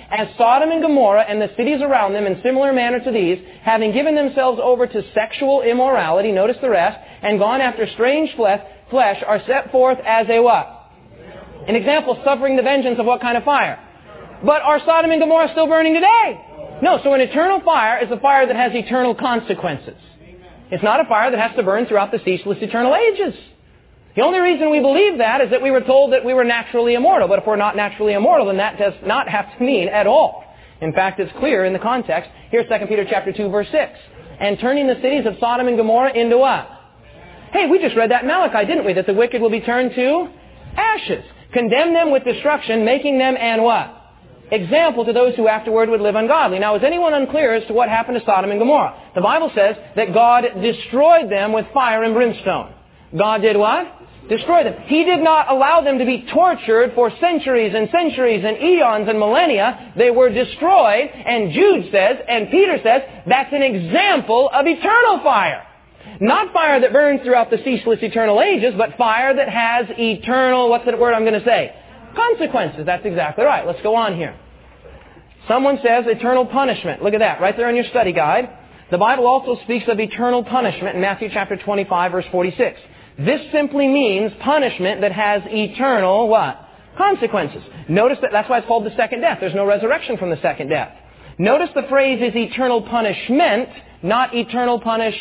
Speaker 2: as Sodom and Gomorrah and the cities around them in similar manner to these, having given themselves over to sexual immorality, notice the rest, and gone after strange flesh, flesh are set forth as a what? An example, suffering the vengeance of what kind of fire? But are Sodom and Gomorrah still burning today? No, so an eternal fire is a fire that has eternal consequences. It's not a fire that has to burn throughout the ceaseless eternal ages. The only reason we believe that is that we were told that we were naturally immortal. But if we're not naturally immortal, then that does not have to mean at all. In fact, it's clear in the context. Here's Second Peter chapter two, verse six. And turning the cities of Sodom and Gomorrah into what? Hey, we just read that in Malachi, didn't we? That the wicked will be turned to ashes. Condemn them with destruction, making them and what? Example to those who afterward would live ungodly. Now, is anyone unclear as to what happened to Sodom and Gomorrah? The Bible says that God destroyed them with fire and brimstone. God did what? Destroy them. He did not allow them to be tortured for centuries and centuries and eons and millennia. They were destroyed, and Jude says, and Peter says, that's an example of eternal fire. Not fire that burns throughout the ceaseless eternal ages, but fire that has eternal, what's the word I'm going to say? Consequences. That's exactly right. Let's go on here. Someone says eternal punishment. Look at that, right there in your study guide. The Bible also speaks of eternal punishment in Matthew chapter twenty-five, verse forty-six. This simply means punishment that has eternal what? Consequences. Notice that that's why it's called the second death. There's no resurrection from the second death. Notice the phrase is eternal punishment, not eternal punishing.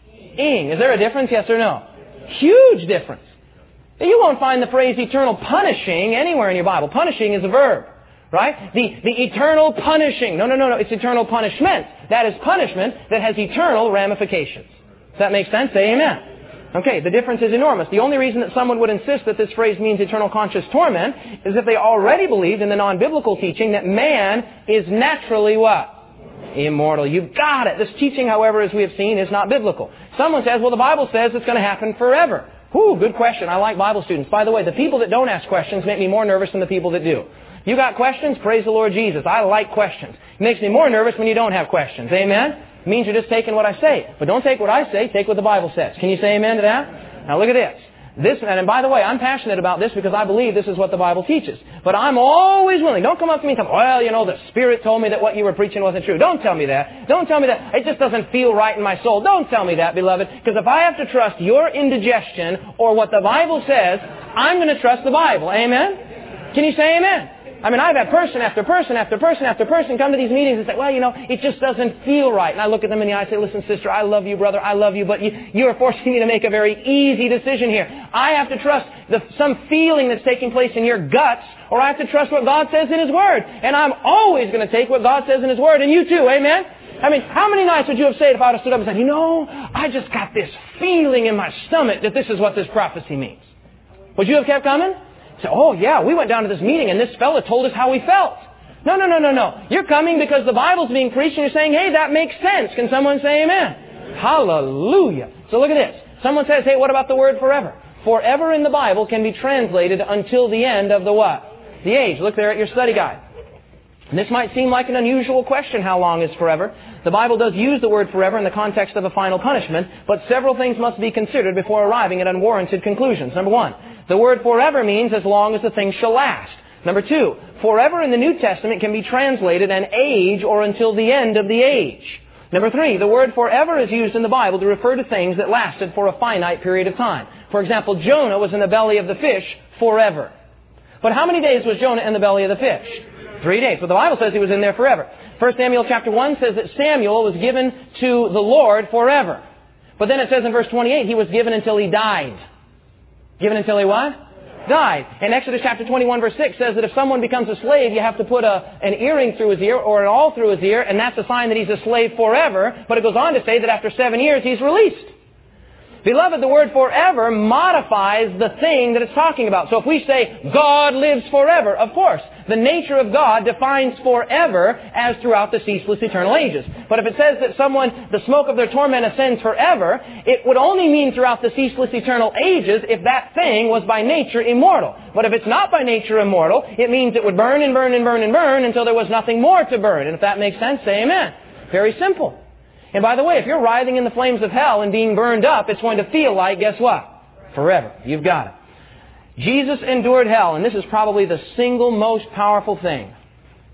Speaker 2: Is there a difference, yes or no? Huge difference. You won't find the phrase eternal punishing anywhere in your Bible. Punishing is a verb, right? The, the eternal punishing. No, no, no, no. It's eternal punishment. That is punishment that has eternal ramifications. Does that make sense? Say amen. Okay, the difference is enormous. The only reason that someone would insist that this phrase means eternal conscious torment is if they already believed in the non-biblical teaching that man is naturally what? Immortal. You've got it. This teaching, however, as we have seen, is not biblical. Someone says, well, the Bible says it's going to happen forever. Whew, good question. I like Bible students. By the way, the people that don't ask questions make me more nervous than the people that do. You got questions? Praise the Lord Jesus. I like questions. It makes me more nervous when you don't have questions. Amen? It means you're just taking what I say. But don't take what I say, take what the Bible says. Can you say amen to that? Now look at this. This, and by the way, I'm passionate about this because I believe this is what the Bible teaches. But I'm always willing. Don't come up to me and tell me, well, you know, the Spirit told me that what you were preaching wasn't true. Don't tell me that. Don't tell me that. It just doesn't feel right in my soul. Don't tell me that, beloved. Because if I have to trust your indigestion or what the Bible says, I'm going to trust the Bible. Amen? Can you say amen? I mean, I've had person after person after person after person come to these meetings and say, well, you know, it just doesn't feel right. And I look at them in the eye and say, listen, sister, I love you, brother, I love you, but you, you are forcing me to make a very easy decision here. I have to trust the, some feeling that's taking place in your guts, or I have to trust what God says in His Word. And I'm always going to take what God says in His Word, and you too, amen? I mean, how many nights would you have said if I would have stood up and said, you know, I just got this feeling in my stomach that this is what this prophecy means? Would you have kept coming? Say, oh yeah, we went down to this meeting and this fella told us how he felt. No, no, no, no, no. You're coming because the Bible's being preached and you're saying, hey, that makes sense. Can someone say amen? Hallelujah. So look at this. Someone says, hey, what about the word forever? Forever in the Bible can be translated until the end of the what? The age. Look there at your study guide. And this might seem like an unusual question, how long is forever? The Bible does use the word forever in the context of a final punishment, but several things must be considered before arriving at unwarranted conclusions. Number one, the word forever means as long as the thing shall last. Number two, forever in the New Testament can be translated an age or until the end of the age. Number three, the word forever is used in the Bible to refer to things that lasted for a finite period of time. For example, Jonah was in the belly of the fish forever. But how many days was Jonah in the belly of the fish? Three days. But the Bible says he was in there forever. First Samuel chapter one says that Samuel was given to the Lord forever. But then it says in verse twenty-eight, he was given until he died. Given until he what? Died. And Exodus chapter twenty-one verse six says that if someone becomes a slave, you have to put a, an earring through his ear or an awl through his ear, and that's a sign that he's a slave forever. But it goes on to say that after seven years, he's released. Beloved, the word forever modifies the thing that it's talking about. So if we say God lives forever, of course, the nature of God defines forever as throughout the ceaseless eternal ages. But if it says that someone, the smoke of their torment ascends forever, it would only mean throughout the ceaseless eternal ages if that thing was by nature immortal. But if it's not by nature immortal, it means it would burn and burn and burn and burn until there was nothing more to burn. And if that makes sense, say amen. Very simple. And by the way, if you're writhing in the flames of hell and being burned up, it's going to feel like, guess what? Forever. You've got it. Jesus endured hell, and this is probably the single most powerful thing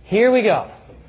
Speaker 2: Here we go.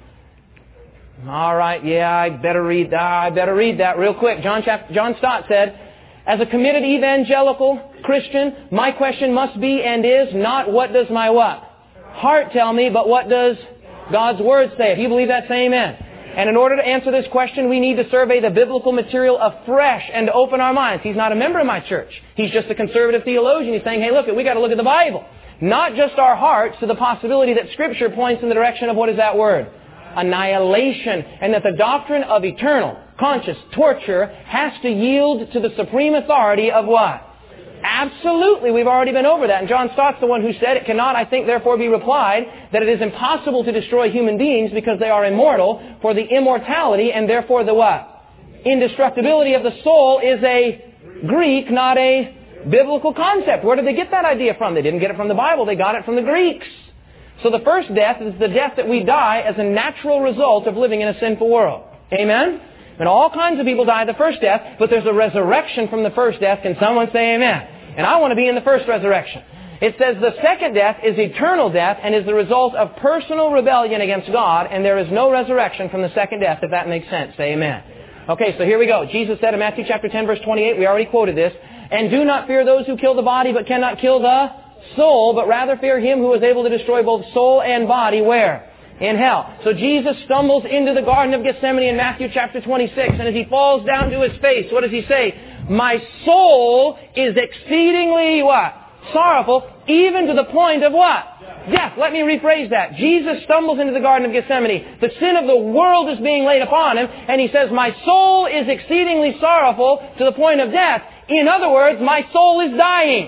Speaker 2: All right, yeah, I better read that. I better read that real quick. John, chapter, John Stott said, as a committed evangelical Christian, my question must be and is not what does my what? Heart tell me, but what does God's Word say? If you believe that, say amen. And in order to answer this question, we need to survey the biblical material afresh and to open our minds. He's not a member of my church. He's just a conservative theologian. He's saying, hey, look, we got to look at the Bible. Not just our hearts to the possibility that Scripture points in the direction of what is that word? Annihilation. And that the doctrine of eternal, conscious torture has to yield to the supreme authority of what? Absolutely. We've already been over that. And John Stott's the one who said, it cannot, I think, therefore be replied that it is impossible to destroy human beings because they are immortal, for the immortality and therefore the what? Indestructibility of the soul is a Greek, not a biblical concept. Where did they get that idea from? They didn't get it from the Bible. They got it from the Greeks. So the first death is the death that we die as a natural result of living in a sinful world. Amen? And all kinds of people die the first death, but there's a resurrection from the first death. Can someone say amen? And I want to be in the first resurrection. It says the second death is eternal death and is the result of personal rebellion against God, and there is no resurrection from the second death, if that makes sense. Say amen. Okay, so here we go. Jesus said in Matthew chapter ten, verse twenty-eight, we already quoted this, and do not fear those who kill the body but cannot kill the soul, but rather fear Him who is able to destroy both soul and body. Where? In hell. So Jesus stumbles into the Garden of Gethsemane in Matthew chapter twenty-six, and as He falls down to His face, what does He say? My soul is exceedingly what? Sorrowful, even to the point of what? Death. Let me rephrase that. Jesus stumbles into the Garden of Gethsemane. The sin of the world is being laid upon Him, and He says, my soul is exceedingly sorrowful to the point of death. In other words, my soul is dying.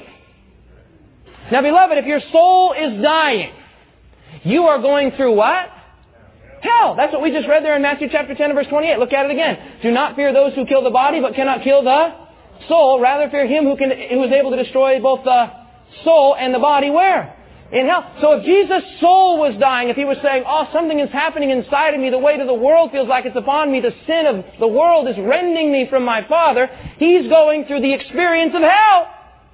Speaker 2: Now, beloved, if your soul is dying, you are going through what? Hell. That's what we just read there in Matthew chapter ten, verse twenty-eight. Look at it again. Do not fear those who kill the body, but cannot kill the soul. Rather fear Him who can, who is able to destroy both the soul and the body. Where? In hell. So if Jesus' soul was dying, if He was saying, oh, something is happening inside of me, the weight of the world feels like it's upon me, the sin of the world is rending me from my Father, He's going through the experience of hell.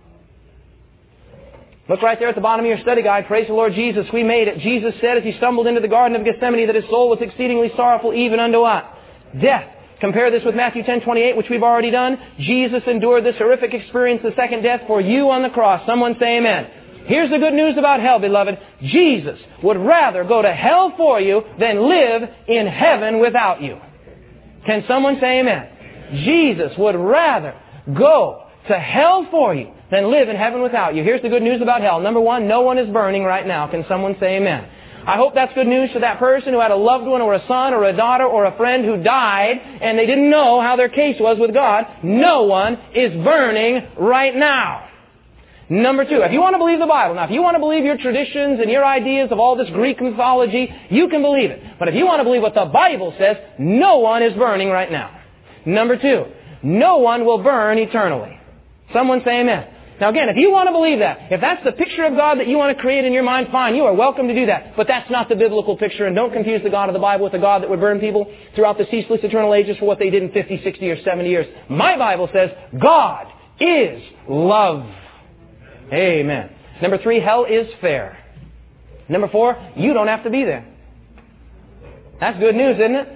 Speaker 2: Look right there at the bottom of your study guide. Praise the Lord Jesus. We made it. Jesus said as He stumbled into the Garden of Gethsemane that His soul was exceedingly sorrowful even unto what? Death. Compare this with Matthew ten twenty-eight, which we've already done. Jesus endured this horrific experience, the second death, for you on the cross. Someone say amen. Here's the good news about hell, beloved. Jesus would rather go to hell for you than live in heaven without you. Can someone say amen? Jesus would rather go to hell for you than live in heaven without you. Here's the good news about hell. Number one, no one is burning right now. Can someone say amen? I hope that's good news to that person who had a loved one or a son or a daughter or a friend who died and they didn't know how their case was with God. No one is burning right now. Number two, if you want to believe the Bible, now if you want to believe your traditions and your ideas of all this Greek mythology, you can believe it. But if you want to believe what the Bible says, no one is burning right now. Number two, no one will burn eternally. Someone say amen. Now again, if you want to believe that, if that's the picture of God that you want to create in your mind, fine, you are welcome to do that. But that's not the biblical picture, and don't confuse the God of the Bible with the God that would burn people throughout the ceaseless eternal ages for what they did in fifty, sixty, or seventy years. My Bible says God is love. Amen. Number three, hell is fair. Number four, you don't have to be there. That's good news, isn't it?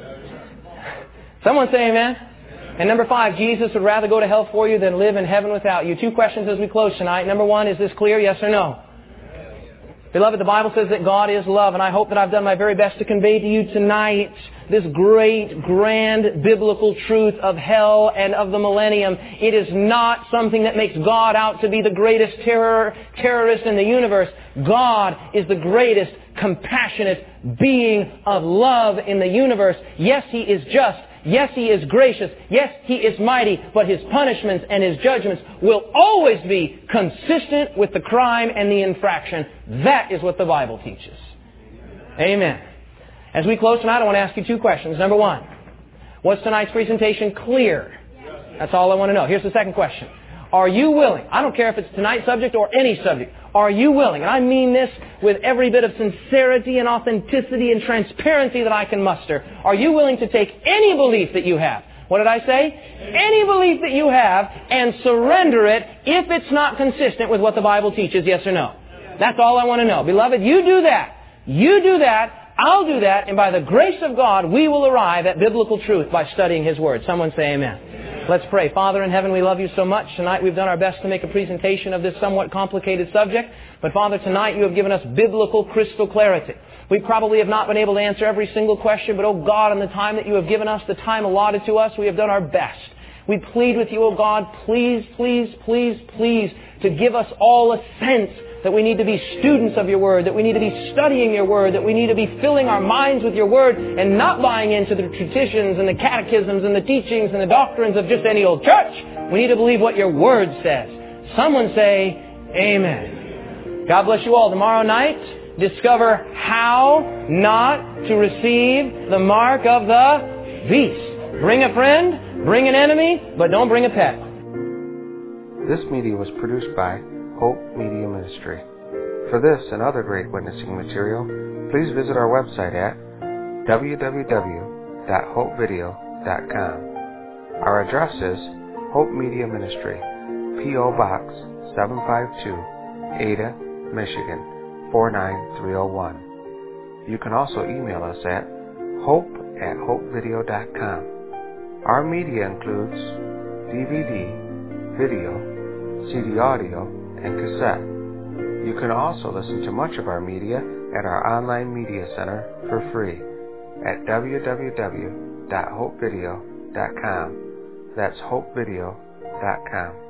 Speaker 2: Someone say amen. And number five, Jesus would rather go to hell for you than live in heaven without you. Two questions as we close tonight. Number one, is this clear? Yes or no? Beloved, the Bible says that God is love, and I hope that I've done my very best to convey to you tonight this great, grand, biblical truth of hell and of the millennium. It is not something that makes God out to be the greatest terror, terrorist in the universe. God is the greatest, compassionate being of love in the universe. Yes, He is just. Yes, He is gracious. Yes, He is mighty. But His punishments and His judgments will always be consistent with the crime and the infraction. That is what the Bible teaches. Amen. As we close tonight, I want to ask you two questions. Number one, was tonight's presentation clear? That's all I want to know. Here's the second question. Are you willing? I don't care if it's tonight's subject or any subject. Are you willing? And I mean this with every bit of sincerity and authenticity and transparency that I can muster. Are you willing to take any belief that you have? What did I say? Any belief that you have and surrender it if it's not consistent with what the Bible teaches, yes or no? That's all I want to know. Beloved, you do that. You do that. I'll do that, and by the grace of God, we will arrive at biblical truth by studying His Word. Someone say amen. Let's pray. Father in heaven, we love You so much. Tonight we've done our best to make a presentation of this somewhat complicated subject. But Father, tonight You have given us biblical crystal clarity. We probably have not been able to answer every single question, but oh God, in the time that You have given us, the time allotted to us, we have done our best. We plead with You, oh God, please, please, please, please, to give us all a sense that we need to be students of Your Word, that we need to be studying Your Word, that we need to be filling our minds with Your Word and not buying into the traditions and the catechisms and the teachings and the doctrines of just any old church. We need to believe what Your Word says. Someone say, amen. God bless you all. Tomorrow night, discover how not to receive the mark of the beast. Bring a friend, bring an enemy, but don't bring a pet.
Speaker 3: This media was produced by Hope Media Ministry. For this and other great witnessing material, please visit our website at w w w dot hope video dot com. Our address is Hope Media Ministry, P O Box seven five two, Ada, Michigan four nine three oh one. You can also email us at hope at hope video dot com. Our media includes D V D, video, C D audio, and cassette. You can also listen to much of our media at our online media center for free at w w w dot hope video dot com. That's hope video dot com.